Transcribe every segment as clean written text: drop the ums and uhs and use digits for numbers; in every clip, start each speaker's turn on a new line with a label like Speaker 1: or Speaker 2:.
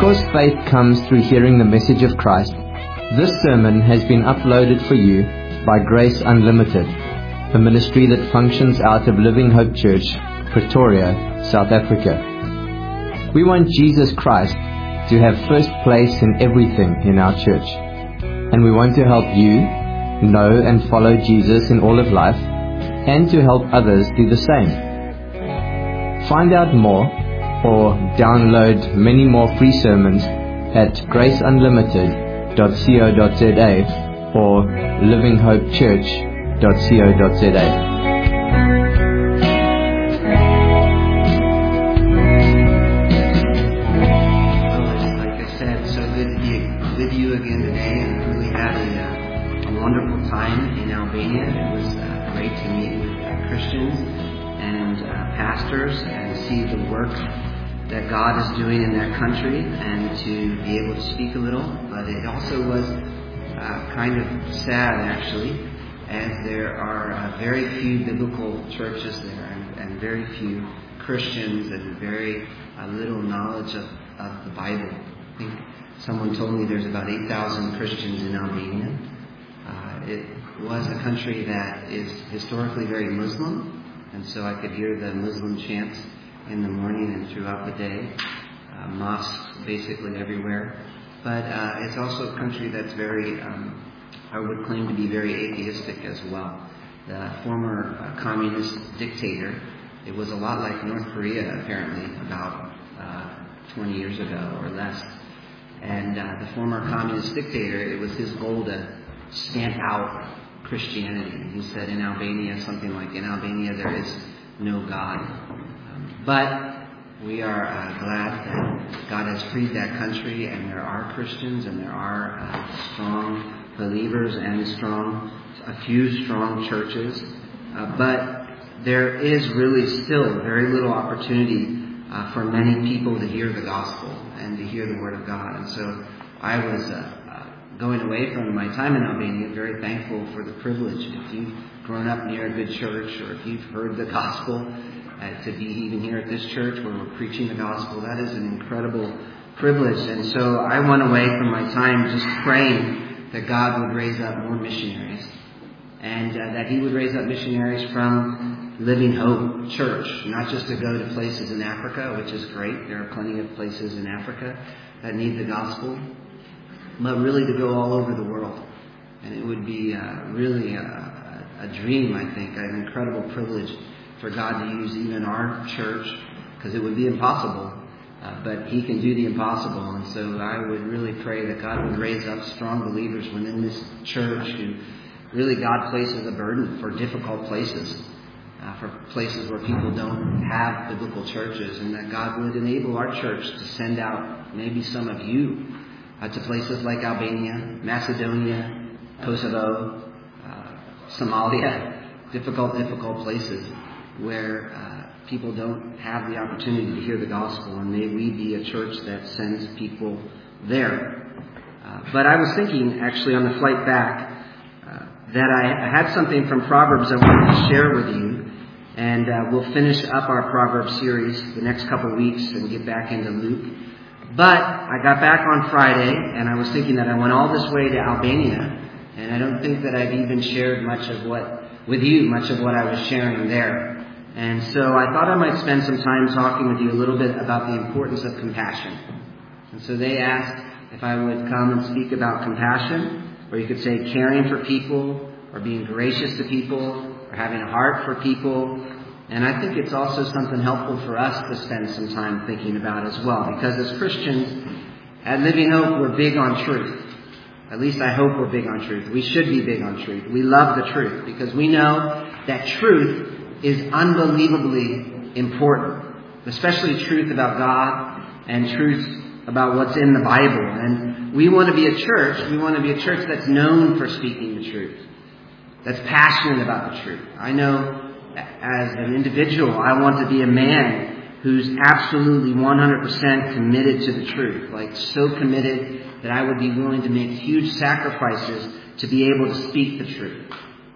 Speaker 1: Because faith comes through hearing the message of Christ, this sermon has been uploaded for you by Grace Unlimited, a ministry that functions out of Living Hope Church, Pretoria, South Africa. We want Jesus Christ to have first place in everything in our church, and we want to help you know and follow Jesus in all of life, and to help others do the same. Find out more or download many more free sermons at graceunlimited.co.za or livinghopechurch.co.za.
Speaker 2: And see the work that God is doing in their country, and to be able to speak a little. But it also was kind of sad, actually, as there are very few biblical churches there, and very few Christians, and very little knowledge of the Bible. I think someone told me there's about 8,000 Christians in Albania. It was a country that is historically very Muslim, and so I could hear the Muslim chants in the morning and throughout the day. Mosques basically everywhere. But it's also a country that's very, I would claim to be very atheistic as well. The former communist dictator, it was a lot like North Korea apparently, about 20 years ago or less. And the former communist dictator, it was his goal to stamp out Christianity. He said in Albania, something like, in Albania there is no God. But we are glad that God has freed that country, and there are Christians, and there are strong believers, and a few strong churches. But there is really still very little opportunity for many people to hear the gospel and to hear the word of God. And so I was going away from my time in Albania, very thankful for the privilege. If you've grown up near a good church, or if you've heard the gospel, to be even here at this church where we're preaching the gospel, that is an incredible privilege. And so I went away from my time just praying that God would raise up more missionaries, and that He would raise up missionaries from Living Hope Church, not just to go to places in Africa, which is great. There are plenty of places in Africa that need the gospel, but really to go all over the world. And it would be really a dream, I think, an incredible privilege for God to use even our church, because it would be impossible, but He can do the impossible. And so I would really pray that God would raise up strong believers within this church who really God places a burden for difficult places, for places where people don't have biblical churches, and that God would enable our church to send out maybe some of you to places like Albania, Macedonia, Kosovo, Somalia, difficult places where people don't have the opportunity to hear the gospel, and may we be a church that sends people there. But I was thinking, actually, on the flight back, that I had something from Proverbs I wanted to share with you, and we'll finish up our Proverbs series the next couple of weeks and get back into Luke. But I got back on Friday, and I was thinking that I went all this way to Albania, and I don't think that I've even shared much of what I was sharing there. And so I thought I might spend some time talking with you a little bit about the importance of compassion. And so they asked if I would come and speak about compassion, or you could say caring for people, or being gracious to people, or having a heart for people. And I think it's also something helpful for us to spend some time thinking about as well. Because as Christians, at Living Hope, we're big on truth. At least I hope we're big on truth. We should be big on truth. We love the truth because we know that truth is unbelievably important. Especially truth about God and truth about what's in the Bible. And we want to be a church that's known for speaking the truth. That's passionate about the truth. I know as an individual, I want to be a man who's absolutely 100% committed to the truth. Like so committed that I would be willing to make huge sacrifices to be able to speak the truth.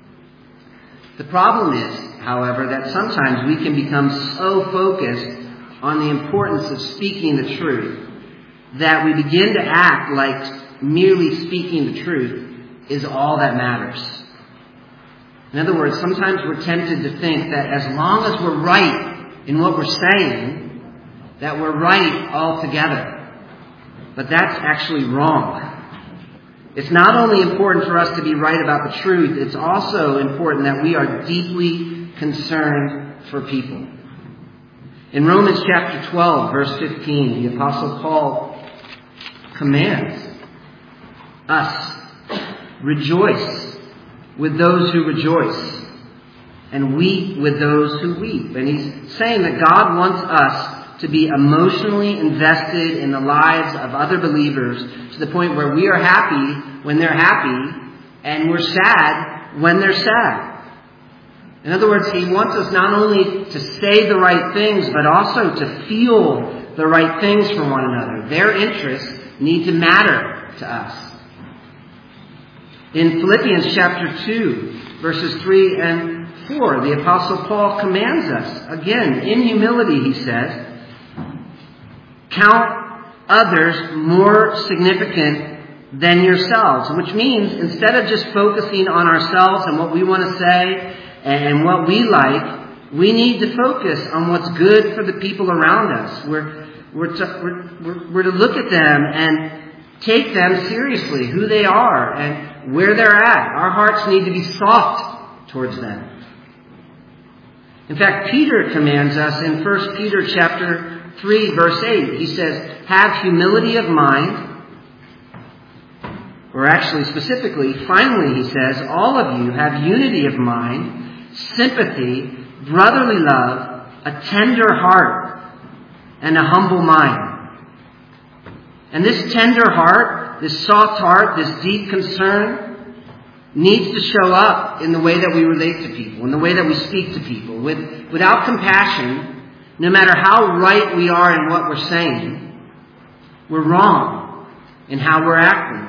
Speaker 2: The problem is, however, that sometimes we can become so focused on the importance of speaking the truth that we begin to act like merely speaking the truth is all that matters. In other words, sometimes we're tempted to think that as long as we're right in what we're saying, that we're right altogether. But that's actually wrong. It's not only important for us to be right about the truth, it's also important that we are deeply concerned for people. In Romans chapter 12, verse 15, the Apostle Paul commands us, rejoice with those who rejoice, and weep with those who weep. And he's saying that God wants us to be emotionally invested in the lives of other believers to the point where we are happy when they're happy and we're sad when they're sad. In other words, he wants us not only to say the right things, but also to feel the right things for one another. Their interests need to matter to us. In Philippians chapter 2, verses 3 and 4, the Apostle Paul commands us, again, in humility, he says, count others more significant than yourselves, which means instead of just focusing on ourselves and what we want to say and what we like, we need to focus on what's good for the people around us. We're to look at them and take them seriously, who they are and where they're at. Our hearts need to be soft towards them. In fact, Peter commands us in 1 Peter chapter 3, verse 8. He says, have humility of mind. Or actually, specifically, finally, he says, all of you have unity of mind, sympathy, brotherly love, a tender heart, and a humble mind. And this tender heart, this soft heart, this deep concern needs to show up in the way that we relate to people, in the way that we speak to people. Without compassion, no matter how right we are in what we're saying, we're wrong in how we're acting.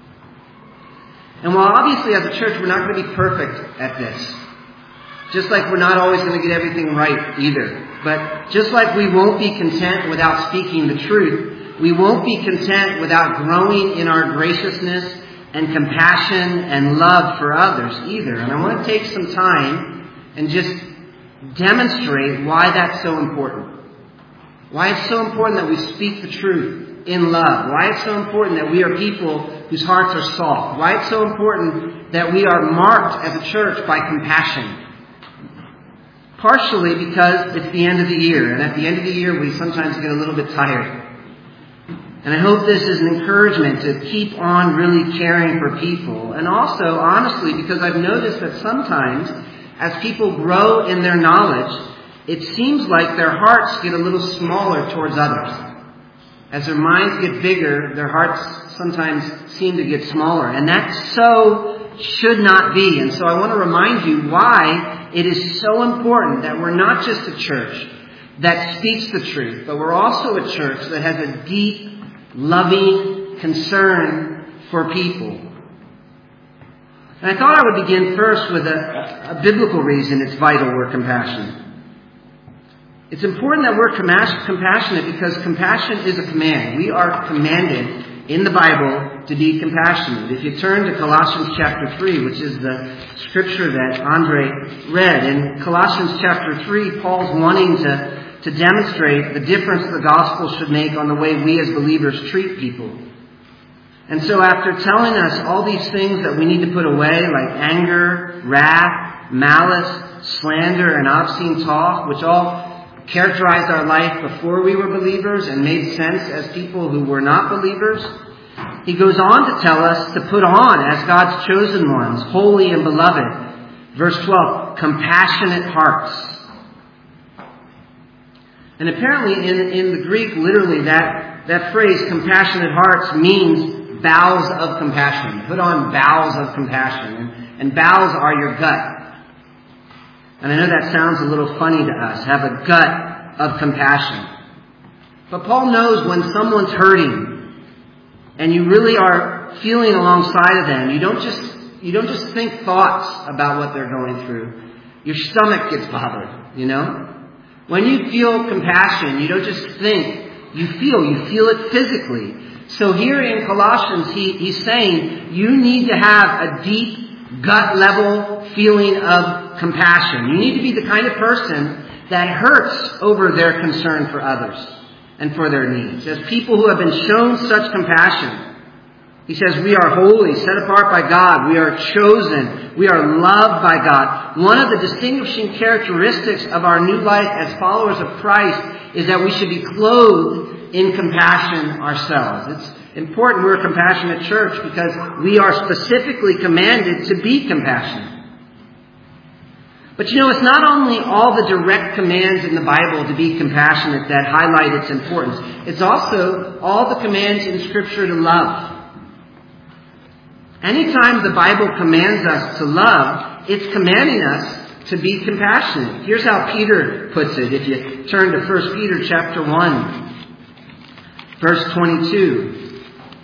Speaker 2: And while obviously as a church we're not going to be perfect at this, just like we're not always going to get everything right either, but just like we won't be content without speaking the truth, we won't be content without growing in our graciousness and compassion and love for others either. And I want to take some time and just demonstrate why that's so important. Why it's so important that we speak the truth in love. Why it's so important that we are people whose hearts are soft. Why it's so important that we are marked as a church by compassion. Partially because it's the end of the year. And at the end of the year we sometimes get a little bit tired. And I hope this is an encouragement to keep on really caring for people. And also, honestly, because I've noticed that sometimes as people grow in their knowledge, it seems like their hearts get a little smaller towards others. As their minds get bigger, their hearts sometimes seem to get smaller. And that so should not be. And so I want to remind you why it is so important that we're not just a church that speaks the truth, but we're also a church that has a deep, loving concern for people. And I thought I would begin first with a biblical reason it's vital we're compassionate. It's important that we're compassionate because compassion is a command. We are commanded in the Bible to be compassionate. If you turn to Colossians chapter 3, which is the scripture that Andre read, in Colossians chapter 3, Paul's wanting to demonstrate the difference the gospel should make on the way we as believers treat people. And so after telling us all these things that we need to put away, like anger, wrath, malice, slander, and obscene talk, which all characterized our life before we were believers and made sense as people who were not believers, he goes on to tell us to put on, as God's chosen ones, holy and beloved. Verse 12, compassionate hearts. And apparently in the Greek, literally, that phrase, compassionate hearts, means bowels of compassion. Put on bowels of compassion. And bowels are your gut. And I know that sounds a little funny to us, have a gut of compassion. But Paul knows when someone's hurting and you really are feeling alongside of them, you don't just think thoughts about what they're going through. Your stomach gets bothered, you know? When you feel compassion, you don't just think you feel it physically. So here in Colossians, he's saying you need to have a deep gut level feeling of compassion. You need to be the kind of person that hurts over their concern for others and for their needs. As people who have been shown such compassion, he says we are holy, set apart by God. We are chosen. We are loved by God. One of the distinguishing characteristics of our new life as followers of Christ is that we should be clothed in compassion ourselves. It's important we're a compassionate church because we are specifically commanded to be compassionate. But it's not only all the direct commands in the Bible to be compassionate that highlight its importance. It's also all the commands in Scripture to love. Anytime the Bible commands us to love, it's commanding us to be compassionate. Here's how Peter puts it. If you turn to 1 Peter chapter 1, verse 22.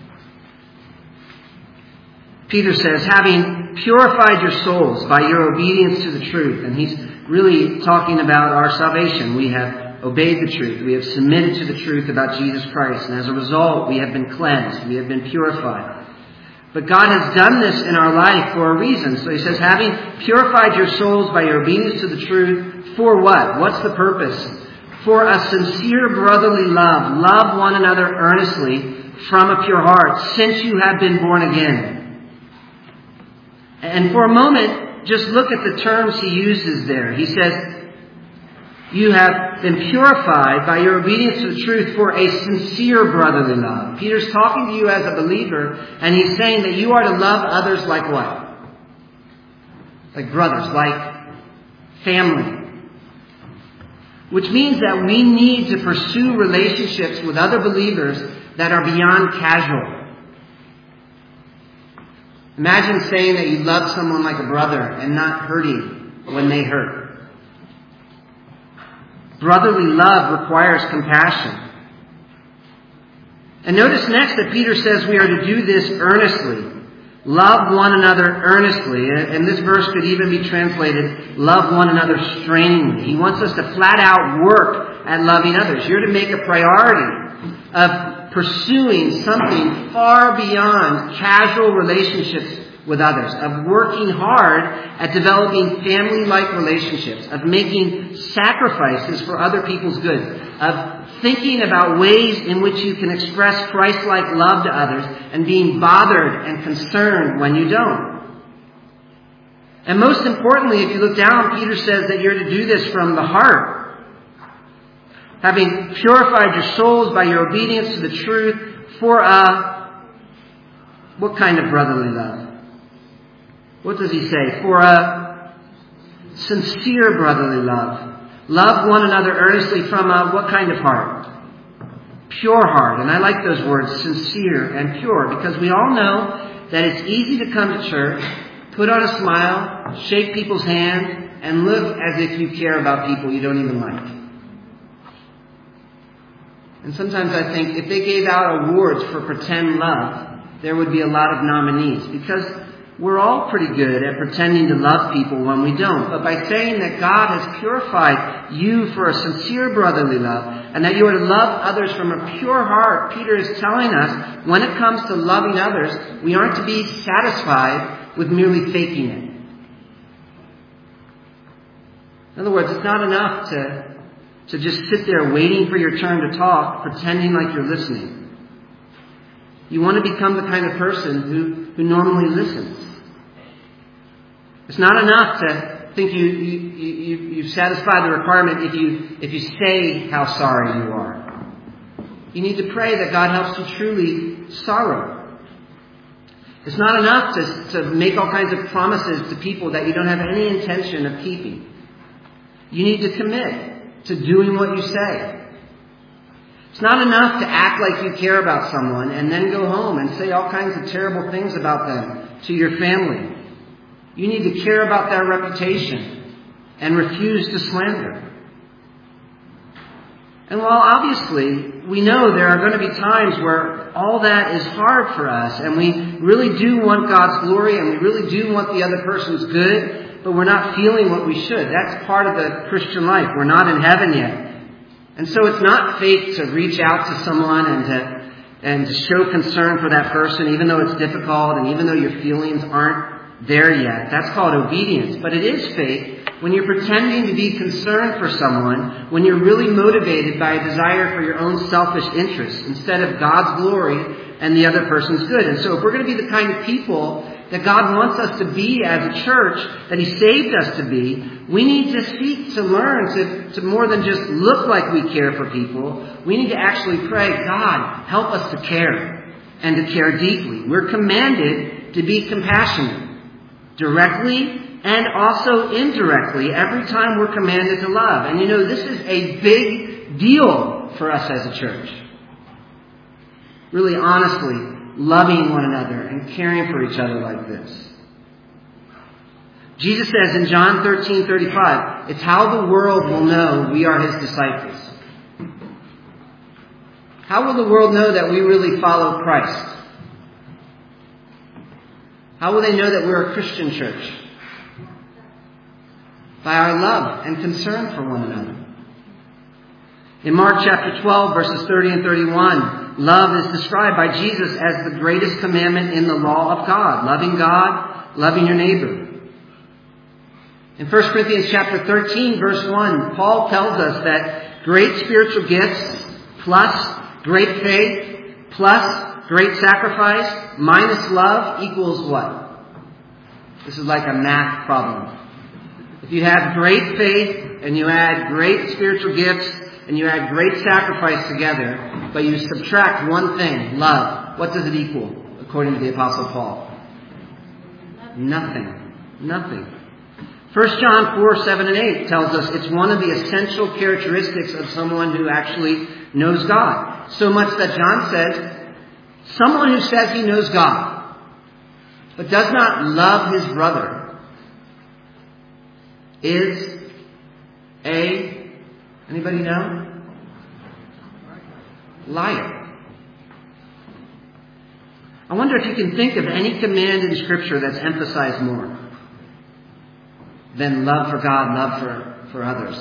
Speaker 2: Peter says, having purified your souls by your obedience to the truth. And he's really talking about our salvation. We have obeyed the truth. We have submitted to the truth about Jesus Christ. And as a result, we have been cleansed. We have been purified. But God has done this in our life for a reason. So he says, having purified your souls by your obedience to the truth, for what? What's the purpose? For a sincere brotherly love. Love one another earnestly from a pure heart, since you have been born again. And for a moment, just look at the terms he uses there. He says, you have been purified by your obedience to the truth for a sincere brotherly love. Peter's talking to you as a believer, and he's saying that you are to love others like what? Like brothers, like family. Which means that we need to pursue relationships with other believers that are beyond casual. Imagine saying that you love someone like a brother and not hurting when they hurt. Brotherly love requires compassion. And notice next that Peter says we are to do this earnestly. Love one another earnestly. And this verse could even be translated, love one another strainingly. He wants us to flat out work at loving others. You're to make a priority of pursuing something far beyond casual relationships with others, of working hard at developing family-like relationships, of making sacrifices for other people's good, of thinking about ways in which you can express Christ-like love to others and being bothered and concerned when you don't. And most importantly, if you look down, Peter says that you're to do this from the heart. Having purified your souls by your obedience to the truth for what kind of brotherly love? What does he say? For a sincere brotherly love. Love one another earnestly from what kind of heart? Pure heart. And I like those words, sincere and pure, because we all know that it's easy to come to church, put on a smile, shake people's hand, and look as if you care about people you don't even like. And sometimes I think if they gave out awards for pretend love, there would be a lot of nominees, because we're all pretty good at pretending to love people when we don't. But by saying that God has purified you for a sincere brotherly love, and that you are to love others from a pure heart, Peter is telling us, when it comes to loving others, we aren't to be satisfied with merely faking it. In other words, it's not enough to just sit there waiting for your turn to talk, pretending like you're listening. You want to become the kind of person who normally listens. It's not enough to think you satisfy the requirement if you say how sorry you are. You need to pray that God helps you truly sorrow. It's not enough to make all kinds of promises to people that you don't have any intention of keeping. You need to commit to doing what you say. It's not enough to act like you care about someone and then go home and say all kinds of terrible things about them to your family. You need to care about their reputation and refuse to slander. And while obviously we know there are going to be times where all that is hard for us and we really do want God's glory and we really do want the other person's good, but we're not feeling what we should. That's part of the Christian life. We're not in heaven yet. And so it's not faith to reach out to someone and to show concern for that person, even though it's difficult and even though your feelings aren't there yet. That's called obedience. But it is faith when you're pretending to be concerned for someone, when you're really motivated by a desire for your own selfish interests instead of God's glory and the other person's good. And so if we're going to be the kind of people that God wants us to be as a church, that He saved us to be, we need to seek to learn to more than just look like we care for people. We need to actually pray, God, help us to care and to care deeply. We're commanded to be compassionate, directly and also indirectly, every time we're commanded to love. And this is a big deal for us as a church. Really honestly, loving one another and caring for each other like this. Jesus says in John 13:35, it's how the world will know we are His disciples. How will the world know that we really follow Christ? How will they know that we're a Christian church? By our love and concern for one another. In Mark chapter 12, verses 30 and 31, love is described by Jesus as the greatest commandment in the law of God. Loving your neighbor. In 1 Corinthians chapter 13, verse 1, Paul tells us that great spiritual gifts plus great faith plus great sacrifice minus love equals what? This is like a math problem. If you have great faith and you add great spiritual gifts and you add great sacrifice together, but you subtract one thing, love, what does it equal, according to the Apostle Paul? Nothing. 1 John 4, 7 and 8 tells us it's one of the essential characteristics of someone who actually knows God. So much that John says, someone who says he knows God, but does not love his brother, is anybody know? Liar. I wonder if you can think of any command in Scripture that's emphasized more than love for God, love for others.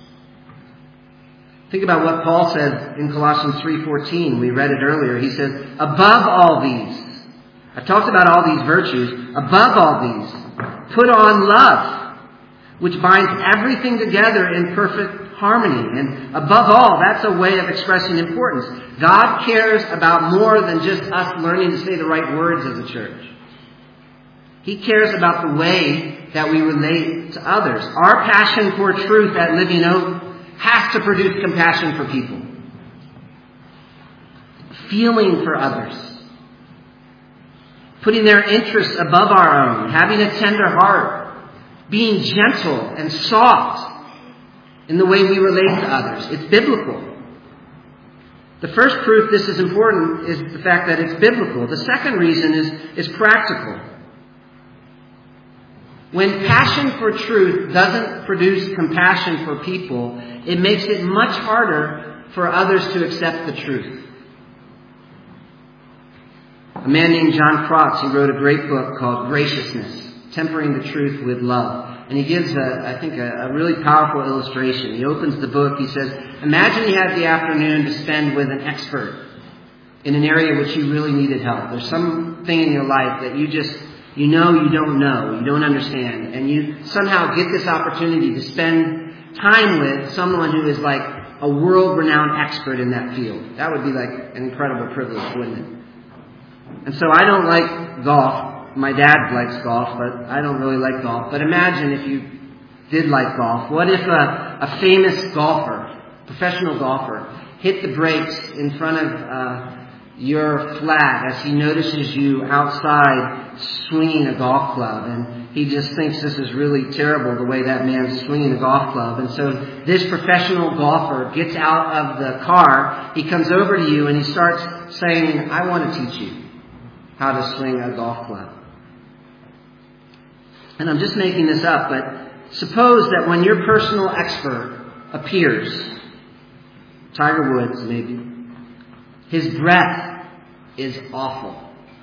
Speaker 2: Think about what Paul said in Colossians 3:14. We read it earlier. He says, above all these, I've talked about all these virtues, above all these, put on love, which binds everything together in perfect harmony. And above all, that's a way of expressing importance. God cares about more than just us learning to say the right words as a church. He cares about the way that we relate to others. Our passion for truth at Living Oak has to produce compassion for people. Feeling for others. Putting their interests above our own. Having a tender heart. Being gentle and soft in the way we relate to others. It's biblical. The first proof this is important is the fact that it's biblical. The second reason is practical. When passion for truth doesn't produce compassion for people, it makes it much harder for others to accept the truth. A man named John Crotts, he wrote a great book called Graciousness, Tempering the Truth with Love. And he gives, a really powerful illustration. He opens the book, he says, imagine you had the afternoon to spend with an expert in an area which you really needed help. There's something in your life that you don't understand. And you somehow get this opportunity to spend time with someone who is like a world-renowned expert in that field. That would be like an incredible privilege, wouldn't it? And so I don't like golf. My dad likes golf, but I don't really like golf. But imagine if you did like golf. What if a famous golfer, professional golfer, hit the brakes in front of your flat as he notices you outside swinging a golf club, and he just thinks this is really terrible the way that man's swinging a golf club. And so this professional golfer gets out of the car, he comes over to you and he starts saying, I want to teach you how to swing a golf club. And I'm just making this up, but suppose that when your personal expert appears, Tiger Woods maybe, his breath is awful.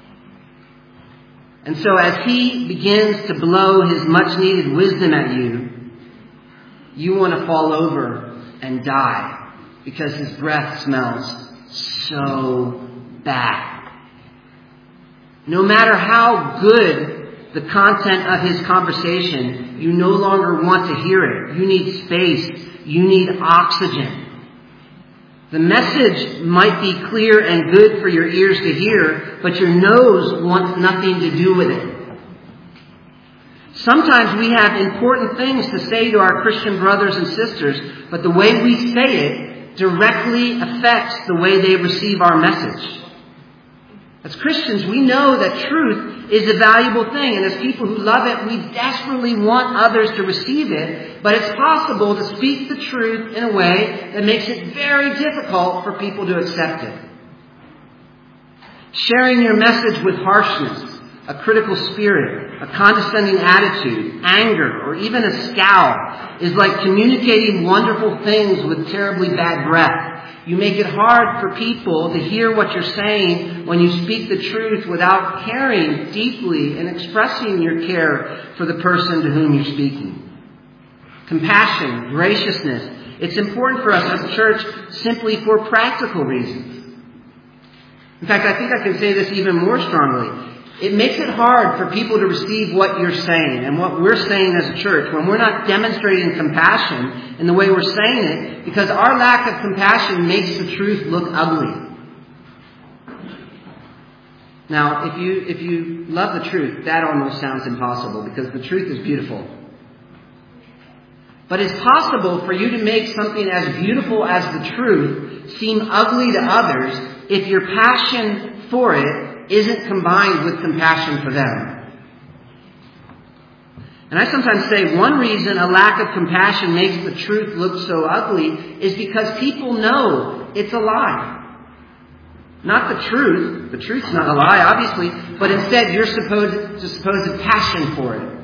Speaker 2: And so as he begins to blow his much needed wisdom at you, you want to fall over and die because his breath smells so bad. No matter how good the content of his conversation, you no longer want to hear it. You need space. You need oxygen. The message might be clear and good for your ears to hear, but your nose wants nothing to do with it. Sometimes we have important things to say to our Christian brothers and sisters, but the way we say it directly affects the way they receive our message. As Christians, we know that truth is a valuable thing, and as people who love it, we desperately want others to receive it, but it's possible to speak the truth in a way that makes it very difficult for people to accept it. Sharing your message with harshness, a critical spirit, a condescending attitude, anger, or even a scowl is like communicating wonderful things with terribly bad breath. You make it hard for people to hear what you're saying when you speak the truth without caring deeply and expressing your care for the person to whom you're speaking. Compassion, graciousness. It's important for us as a church simply for practical reasons. In fact, I think I can say this even more strongly. It makes it hard for people to receive what you're saying and what we're saying as a church when we're not demonstrating compassion in the way we're saying it, because our lack of compassion makes the truth look ugly. Now, if you love the truth, that almost sounds impossible because the truth is beautiful. But it's possible for you to make something as beautiful as the truth seem ugly to others if your passion for it isn't combined with compassion for them. And I sometimes say one reason a lack of compassion makes the truth look so ugly is because people know it's a lie. Not the truth. The truth's not a lie, obviously, but instead your supposed passion for it.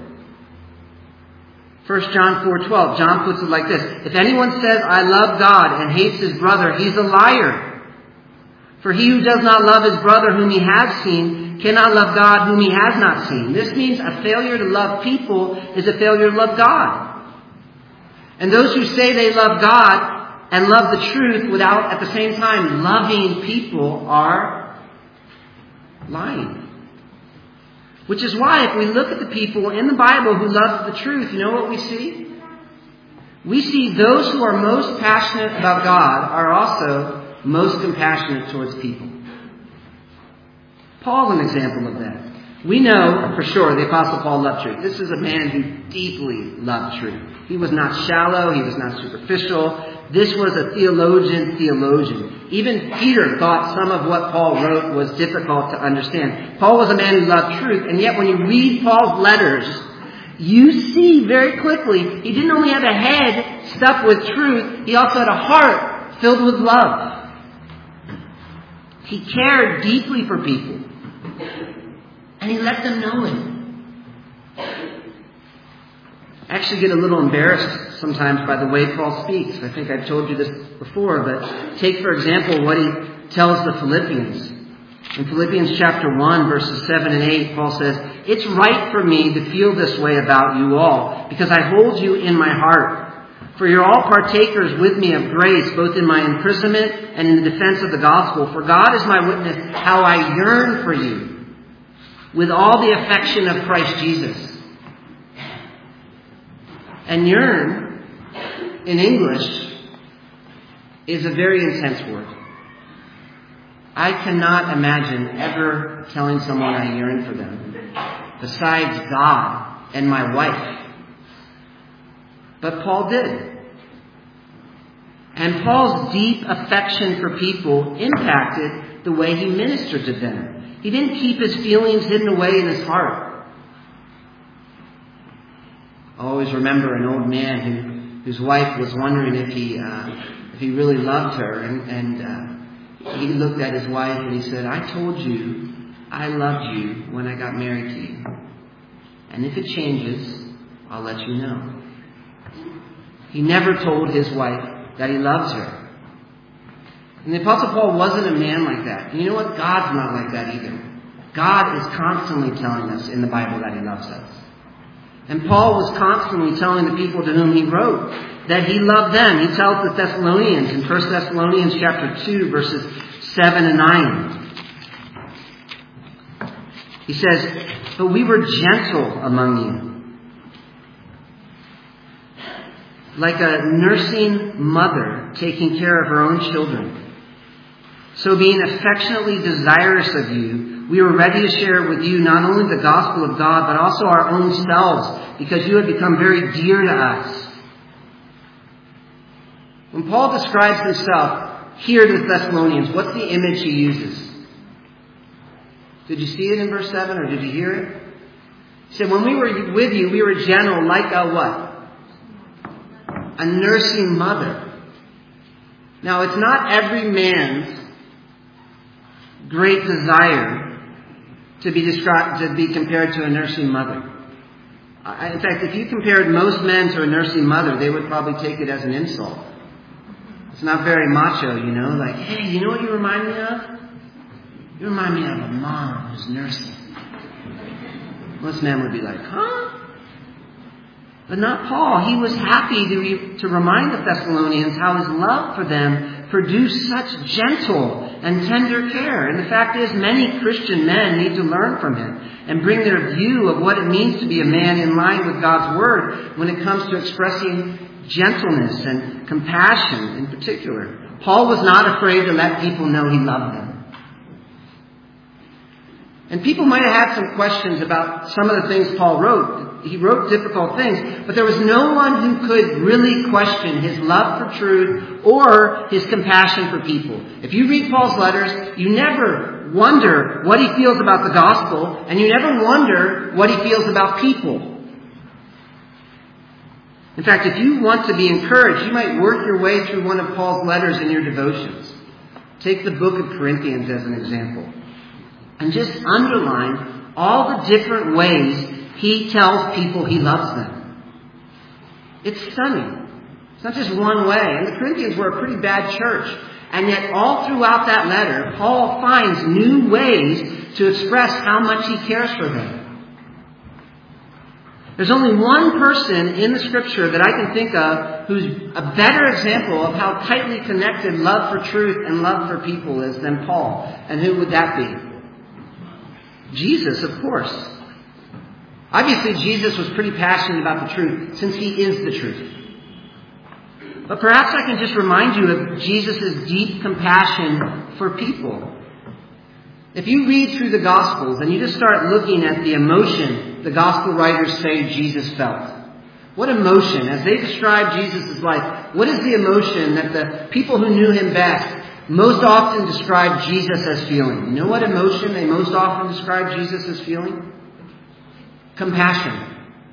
Speaker 2: 1 John 4:12, John puts it like this: if anyone says, I love God, and hates his brother, he's a liar. For he who does not love his brother whom he has seen cannot love God whom he has not seen. This means a failure to love people is a failure to love God. And those who say they love God and love the truth without at the same time loving people are lying. Which is why if we look at the people in the Bible who love the truth, you know what we see? We see those who are most passionate about God are also most compassionate towards people. Paul's an example of that. We know for sure the Apostle Paul loved truth. This is a man who deeply loved truth. He was not shallow. He was not superficial. This was a theologian. Even Peter thought some of what Paul wrote was difficult to understand. Paul was a man who loved truth, and yet when you read Paul's letters, you see very quickly he didn't only have a head stuffed with truth, he also had a heart filled with love. He cared deeply for people. And he let them know it. I actually get a little embarrassed sometimes by the way Paul speaks. I think I've told you this before, but take, for example, what he tells the Philippians. In Philippians chapter 1, verses 7 and 8, Paul says, it's right for me to feel this way about you all, because I hold you in my heart. For you're all partakers with me of grace, both in my imprisonment and in the defense of the gospel. For God is my witness how I yearn for you with all the affection of Christ Jesus. And yearn, in English, is a very intense word. I cannot imagine ever telling someone I yearn for them, besides God and my wife. But Paul did. And Paul's deep affection for people impacted the way he ministered to them. He didn't keep his feelings hidden away in his heart. I always remember an old man whose wife was wondering if he really loved her. And he looked at his wife and he said, I told you I loved you when I got married to you. And if it changes, I'll let you know. He never told his wife that he loves her. And the Apostle Paul wasn't a man like that. And you know what? God's not like that either. God is constantly telling us in the Bible that he loves us. And Paul was constantly telling the people to whom he wrote that he loved them. He tells the Thessalonians in 1 Thessalonians chapter 2, verses 7 and 9. He says, "But we were gentle among you, like a nursing mother taking care of her own children. So being affectionately desirous of you, we were ready to share with you not only the gospel of God, but also our own selves, because you have become very dear to us." When Paul describes himself here to the Thessalonians, what's the image he uses? Did you see it in verse 7 or did you hear it? He said, when we were with you, we were gentle like a what? A nursing mother. Now, it's not every man's great desire to be compared to a nursing mother. In fact, if you compared most men to a nursing mother, they would probably take it as an insult. It's not very macho, like, hey, you know what you remind me of? You remind me of a mom who's nursing. Most men would be like, huh? But not Paul. He was happy to remind the Thessalonians how his love for them produced such gentle and tender care. And the fact is, many Christian men need to learn from him and bring their view of what it means to be a man in line with God's Word when it comes to expressing gentleness and compassion in particular. Paul was not afraid to let people know he loved them. And people might have had some questions about some of the things Paul wrote. He wrote difficult things, but there was no one who could really question his love for truth or his compassion for people. If you read Paul's letters, you never wonder what he feels about the gospel, and you never wonder what he feels about people. In fact, if you want to be encouraged, you might work your way through one of Paul's letters in your devotions. Take the book of Corinthians as an example. And just underline all the different ways he tells people he loves them. It's stunning. It's not just one way. And the Corinthians were a pretty bad church. And yet all throughout that letter, Paul finds new ways to express how much he cares for them. There's only one person in the Scripture that I can think of who's a better example of how tightly connected love for truth and love for people is than Paul. And who would that be? Jesus, of course. Obviously, Jesus was pretty passionate about the truth, since he is the truth. But perhaps I can just remind you of Jesus' deep compassion for people. If you read through the Gospels and you just start looking at the emotion the Gospel writers say Jesus felt. What emotion? As they describe Jesus' life, what is the emotion that the people who knew him best most often describe Jesus as feeling? You know what emotion they most often describe Jesus as feeling? Compassion.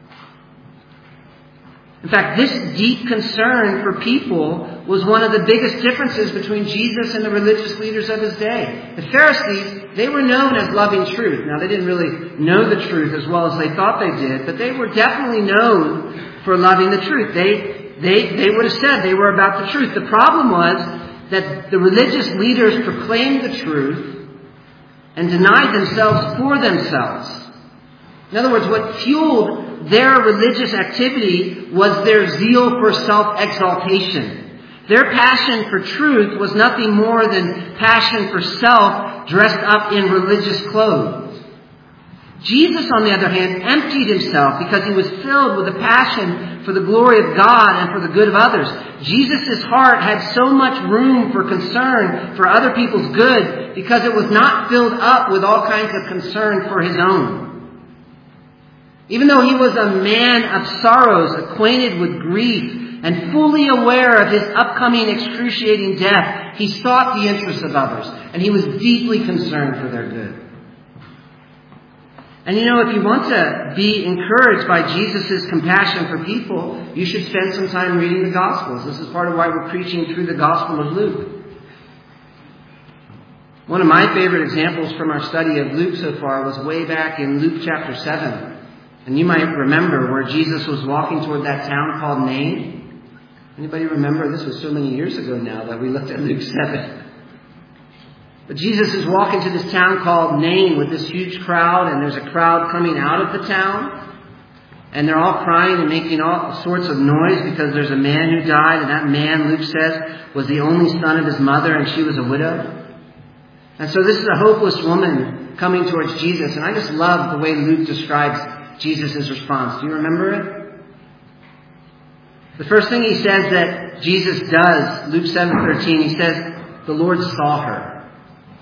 Speaker 2: In fact, this deep concern for people was one of the biggest differences between Jesus and the religious leaders of his day. The Pharisees, they were known as loving truth. Now, they didn't really know the truth as well as they thought they did, but they were definitely known for loving the truth. They would have said they were about the truth. The problem was that the religious leaders proclaimed the truth and denied themselves for themselves. In other words, what fueled their religious activity was their zeal for self-exaltation. Their passion for truth was nothing more than passion for self dressed up in religious clothes. Jesus, on the other hand, emptied himself because he was filled with a passion for the glory of God and for the good of others. Jesus' heart had so much room for concern for other people's good because it was not filled up with all kinds of concern for his own. Even though he was a man of sorrows, acquainted with grief, and fully aware of his upcoming excruciating death, he sought the interests of others, and he was deeply concerned for their good. And if you want to be encouraged by Jesus' compassion for people, you should spend some time reading the Gospels. This is part of why we're preaching through the Gospel of Luke. One of my favorite examples from our study of Luke so far was way back in Luke chapter 7. And you might remember where Jesus was walking toward that town called Nain. Anybody remember? This was so many years ago now that we looked at Luke 7. But Jesus is walking to this town called Nain with this huge crowd, and there's a crowd coming out of the town. And they're all crying and making all sorts of noise because there's a man who died, and that man, Luke says, was the only son of his mother, and she was a widow. And so this is a hopeless woman coming towards Jesus. And I just love the way Luke describes Jesus' response. Do you remember it? The first thing he says that Jesus does, Luke 7:13, he says, the Lord saw her.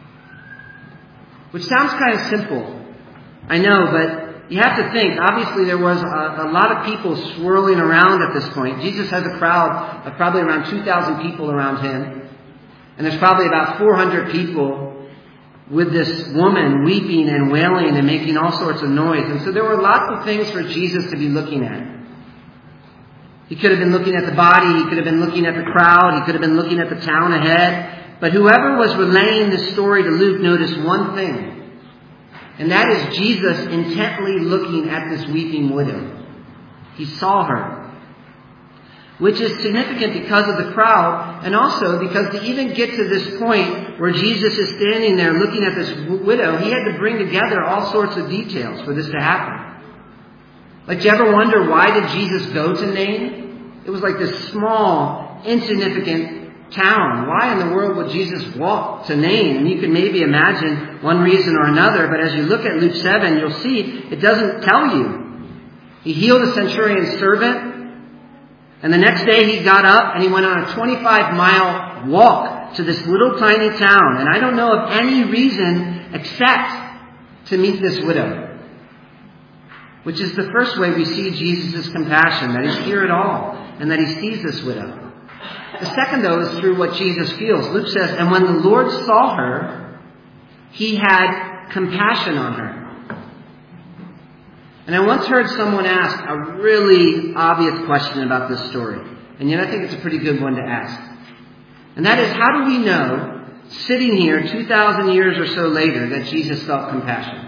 Speaker 2: Which sounds kind of simple. I know, but you have to think. Obviously, there was a lot of people swirling around at this point. Jesus has a crowd of probably around 2,000 people around him. And there's probably about 400 people with this woman weeping and wailing and making all sorts of noise. And so there were lots of things for Jesus to be looking at. He could have been looking at the body. He could have been looking at the crowd. He could have been looking at the town ahead. But whoever was relaying this story to Luke noticed one thing. And that is Jesus intently looking at this weeping widow. He saw her. Which is significant because of the crowd, and also because to even get to this point where Jesus is standing there looking at this widow, he had to bring together all sorts of details for this to happen. Like, do you ever wonder, why did Jesus go to Nain? It was like this small, insignificant town. Why in the world would Jesus walk to Nain? And you can maybe imagine one reason or another, but as you look at Luke 7, you'll see it doesn't tell you. He healed a centurion's servant, and the next day he got up and he went on a 25-mile walk to this little tiny town. And I don't know of any reason except to meet this widow. Which is the first way we see Jesus' compassion, that he's here at all, and that he sees this widow. The second, though, is through what Jesus feels. Luke says, and when the Lord saw her, he had compassion on her. And I once heard someone ask a really obvious question about this story. And yet I think it's a pretty good one to ask. And that is, how do we know, sitting here 2,000 years or so later, that Jesus felt compassion?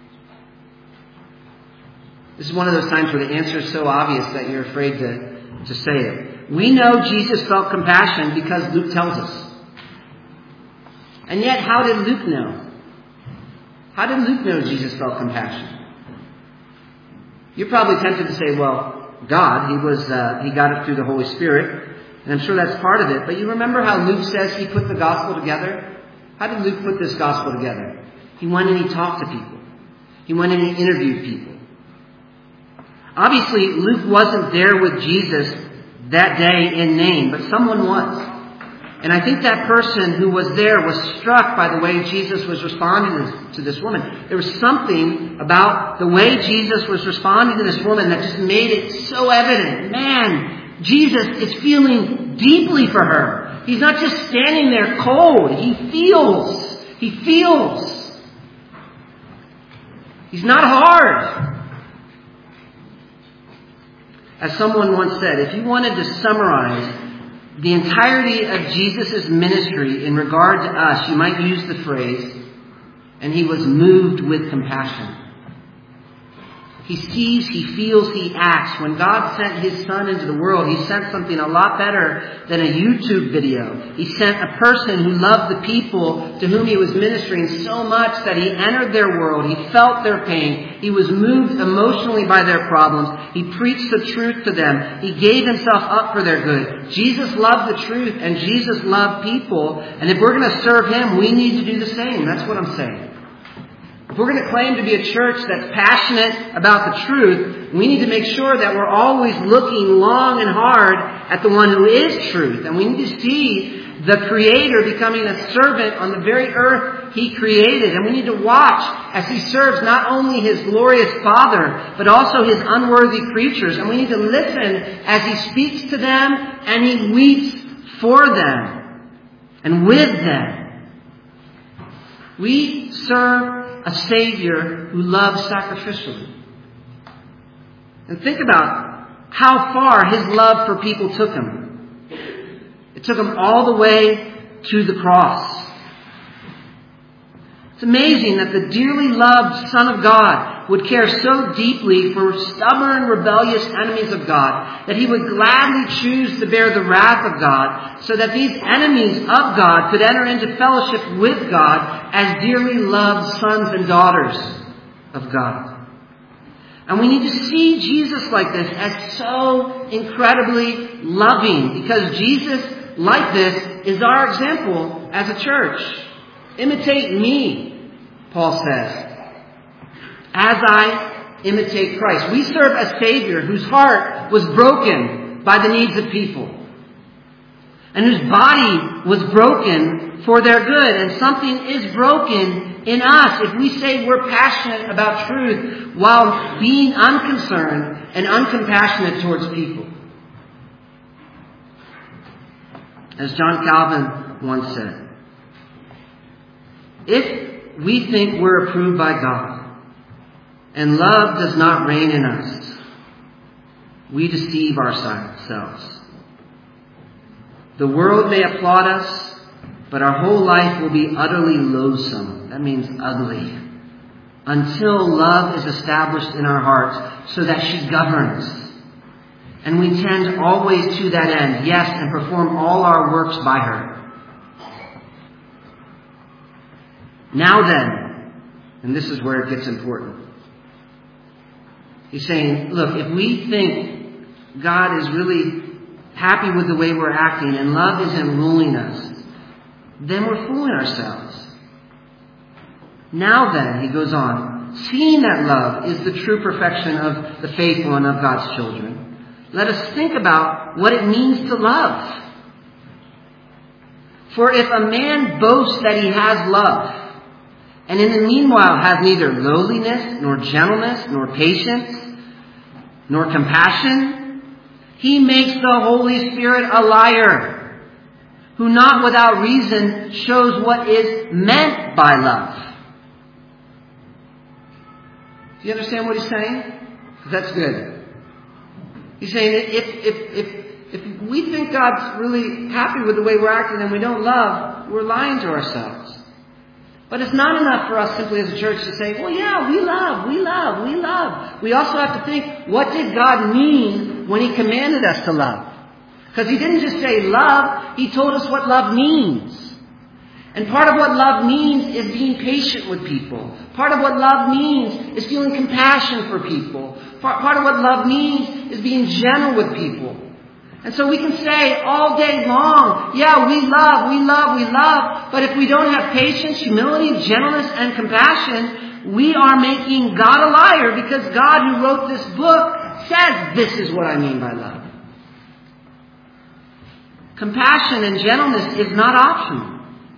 Speaker 2: This is one of those times where the answer is so obvious that you're afraid to say it. We know Jesus felt compassion because Luke tells us. And yet, how did Luke know? How did Luke know Jesus felt compassion? You're probably tempted to say, well, God, he got it through the Holy Spirit, and I'm sure that's part of it. But you remember how Luke says he put the gospel together? How did Luke put this gospel together? He went and he talked to people. He went and he interviewed people. Obviously, Luke wasn't there with Jesus that day in Nain, but someone was. And I think that person who was there was struck by the way Jesus was responding to this woman. There was something about the way Jesus was responding to this woman that just made it so evident. Man, Jesus is feeling deeply for her. He's not just standing there cold. He feels. He's not hard. As someone once said, if you wanted to summarize the entirety of Jesus' ministry in regard to us, you might use the phrase, and he was moved with compassion. He sees, he feels, he acts. When God sent his Son into the world, he sent something a lot better than a YouTube video. He sent a person who loved the people to whom he was ministering so much that he entered their world. He felt their pain. He was moved emotionally by their problems. He preached the truth to them. He gave himself up for their good. Jesus loved the truth, and Jesus loved people. And if we're going to serve him, we need to do the same. That's what I'm saying. If we're going to claim to be a church that's passionate about the truth, we need to make sure that we're always looking long and hard at the one who is truth. And we need to see the Creator becoming a servant on the very earth he created. And we need to watch as he serves not only his glorious Father, but also his unworthy creatures. And we need to listen as he speaks to them and he weeps for them and with them. We serve a Savior who loves sacrificially. And think about how far his love for people took him. It took him all the way to the cross. It's amazing that the dearly loved Son of God would care so deeply for stubborn, rebellious enemies of God that he would gladly choose to bear the wrath of God so that these enemies of God could enter into fellowship with God as dearly loved sons and daughters of God. And we need to see Jesus like this as so incredibly loving, because Jesus, like this, is our example as a church. Imitate me, Paul says, as I imitate Christ. We serve a Savior whose heart was broken by the needs of people, and whose body was broken for their good. And something is broken in us if we say we're passionate about truth while being unconcerned and uncompassionate towards people. As John Calvin once said, if we think we're approved by God and love does not reign in us, we deceive ourselves. The world may applaud us, but our whole life will be utterly loathsome. That means ugly. Until love is established in our hearts so that she governs. And we tend always to that end, yes, and perform all our works by her. Now then, and this is where it gets important. He's saying, look, if we think God is really happy with the way we're acting and love isn't ruling us, then we're fooling ourselves. Now then, he goes on, seeing that love is the true perfection of the faithful and of God's children, let us think about what it means to love. For if a man boasts that he has love, and in the meanwhile has neither lowliness, nor gentleness, nor patience, nor compassion, he makes the Holy Spirit a liar, who not without reason shows what is meant by love. Do you understand what he's saying? That's good. He's saying if we think God's really happy with the way we're acting and we don't love, we're lying to ourselves. But it's not enough for us simply as a church to say, well, yeah, we love. We also have to think, what did God mean when he commanded us to love? Because he didn't just say love, he told us what love means. And part of what love means is being patient with people. Part of what love means is feeling compassion for people. Part of what love means is being gentle with people. And so we can say all day long, yeah, we love. But if we don't have patience, humility, gentleness, and compassion, we are making God a liar, because God who wrote this book says this is what I mean by love. Compassion and gentleness is not optional.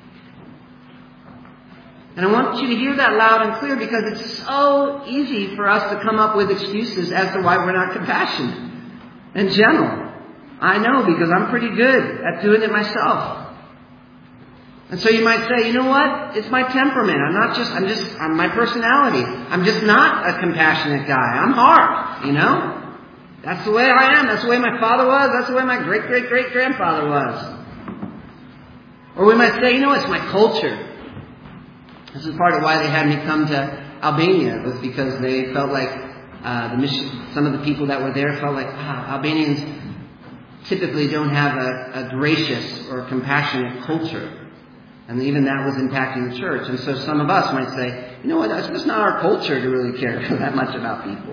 Speaker 2: And I want you to hear that loud and clear, because it's so easy for us to come up with excuses as to why we're not compassionate and gentle. I know, because I'm pretty good at doing it myself. And so you might say, you know what? It's my temperament. I'm my personality. I'm just not a compassionate guy. I'm hard, you know? That's the way I am. That's the way my father was. That's the way my great-great-great-grandfather was. Or we might say, you know, it's my culture. This is part of why they had me come to Albania, was because they felt like some of the people that were there felt like Albanians typically don't have a gracious or compassionate culture. And even that was impacting the church. And so some of us might say, you know what, it's just not our culture to really care that much about people.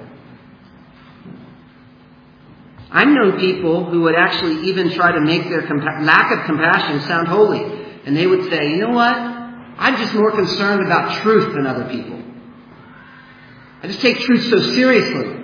Speaker 2: I've known people who would actually even try to make their lack of compassion sound holy. And they would say, you know what, I'm just more concerned about truth than other people. I just take truth so seriously.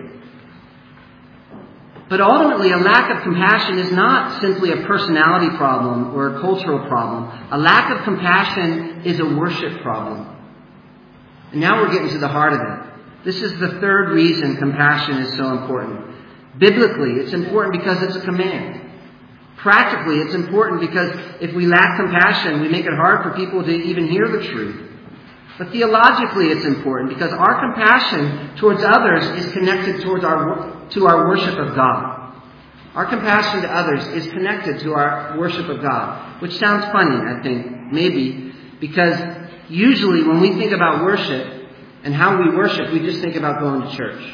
Speaker 2: But ultimately, a lack of compassion is not simply a personality problem or a cultural problem. A lack of compassion is a worship problem. And now we're getting to the heart of it. This is the third reason compassion is so important. Biblically, it's important because it's a command. Practically, it's important because if we lack compassion, we make it hard for people to even hear the truth. But theologically, it's important because our compassion towards others is connected to our worship of God. Our compassion to others is connected to our worship of God, which sounds funny, I think, maybe, because usually when we think about worship and how we worship, we just think about going to church.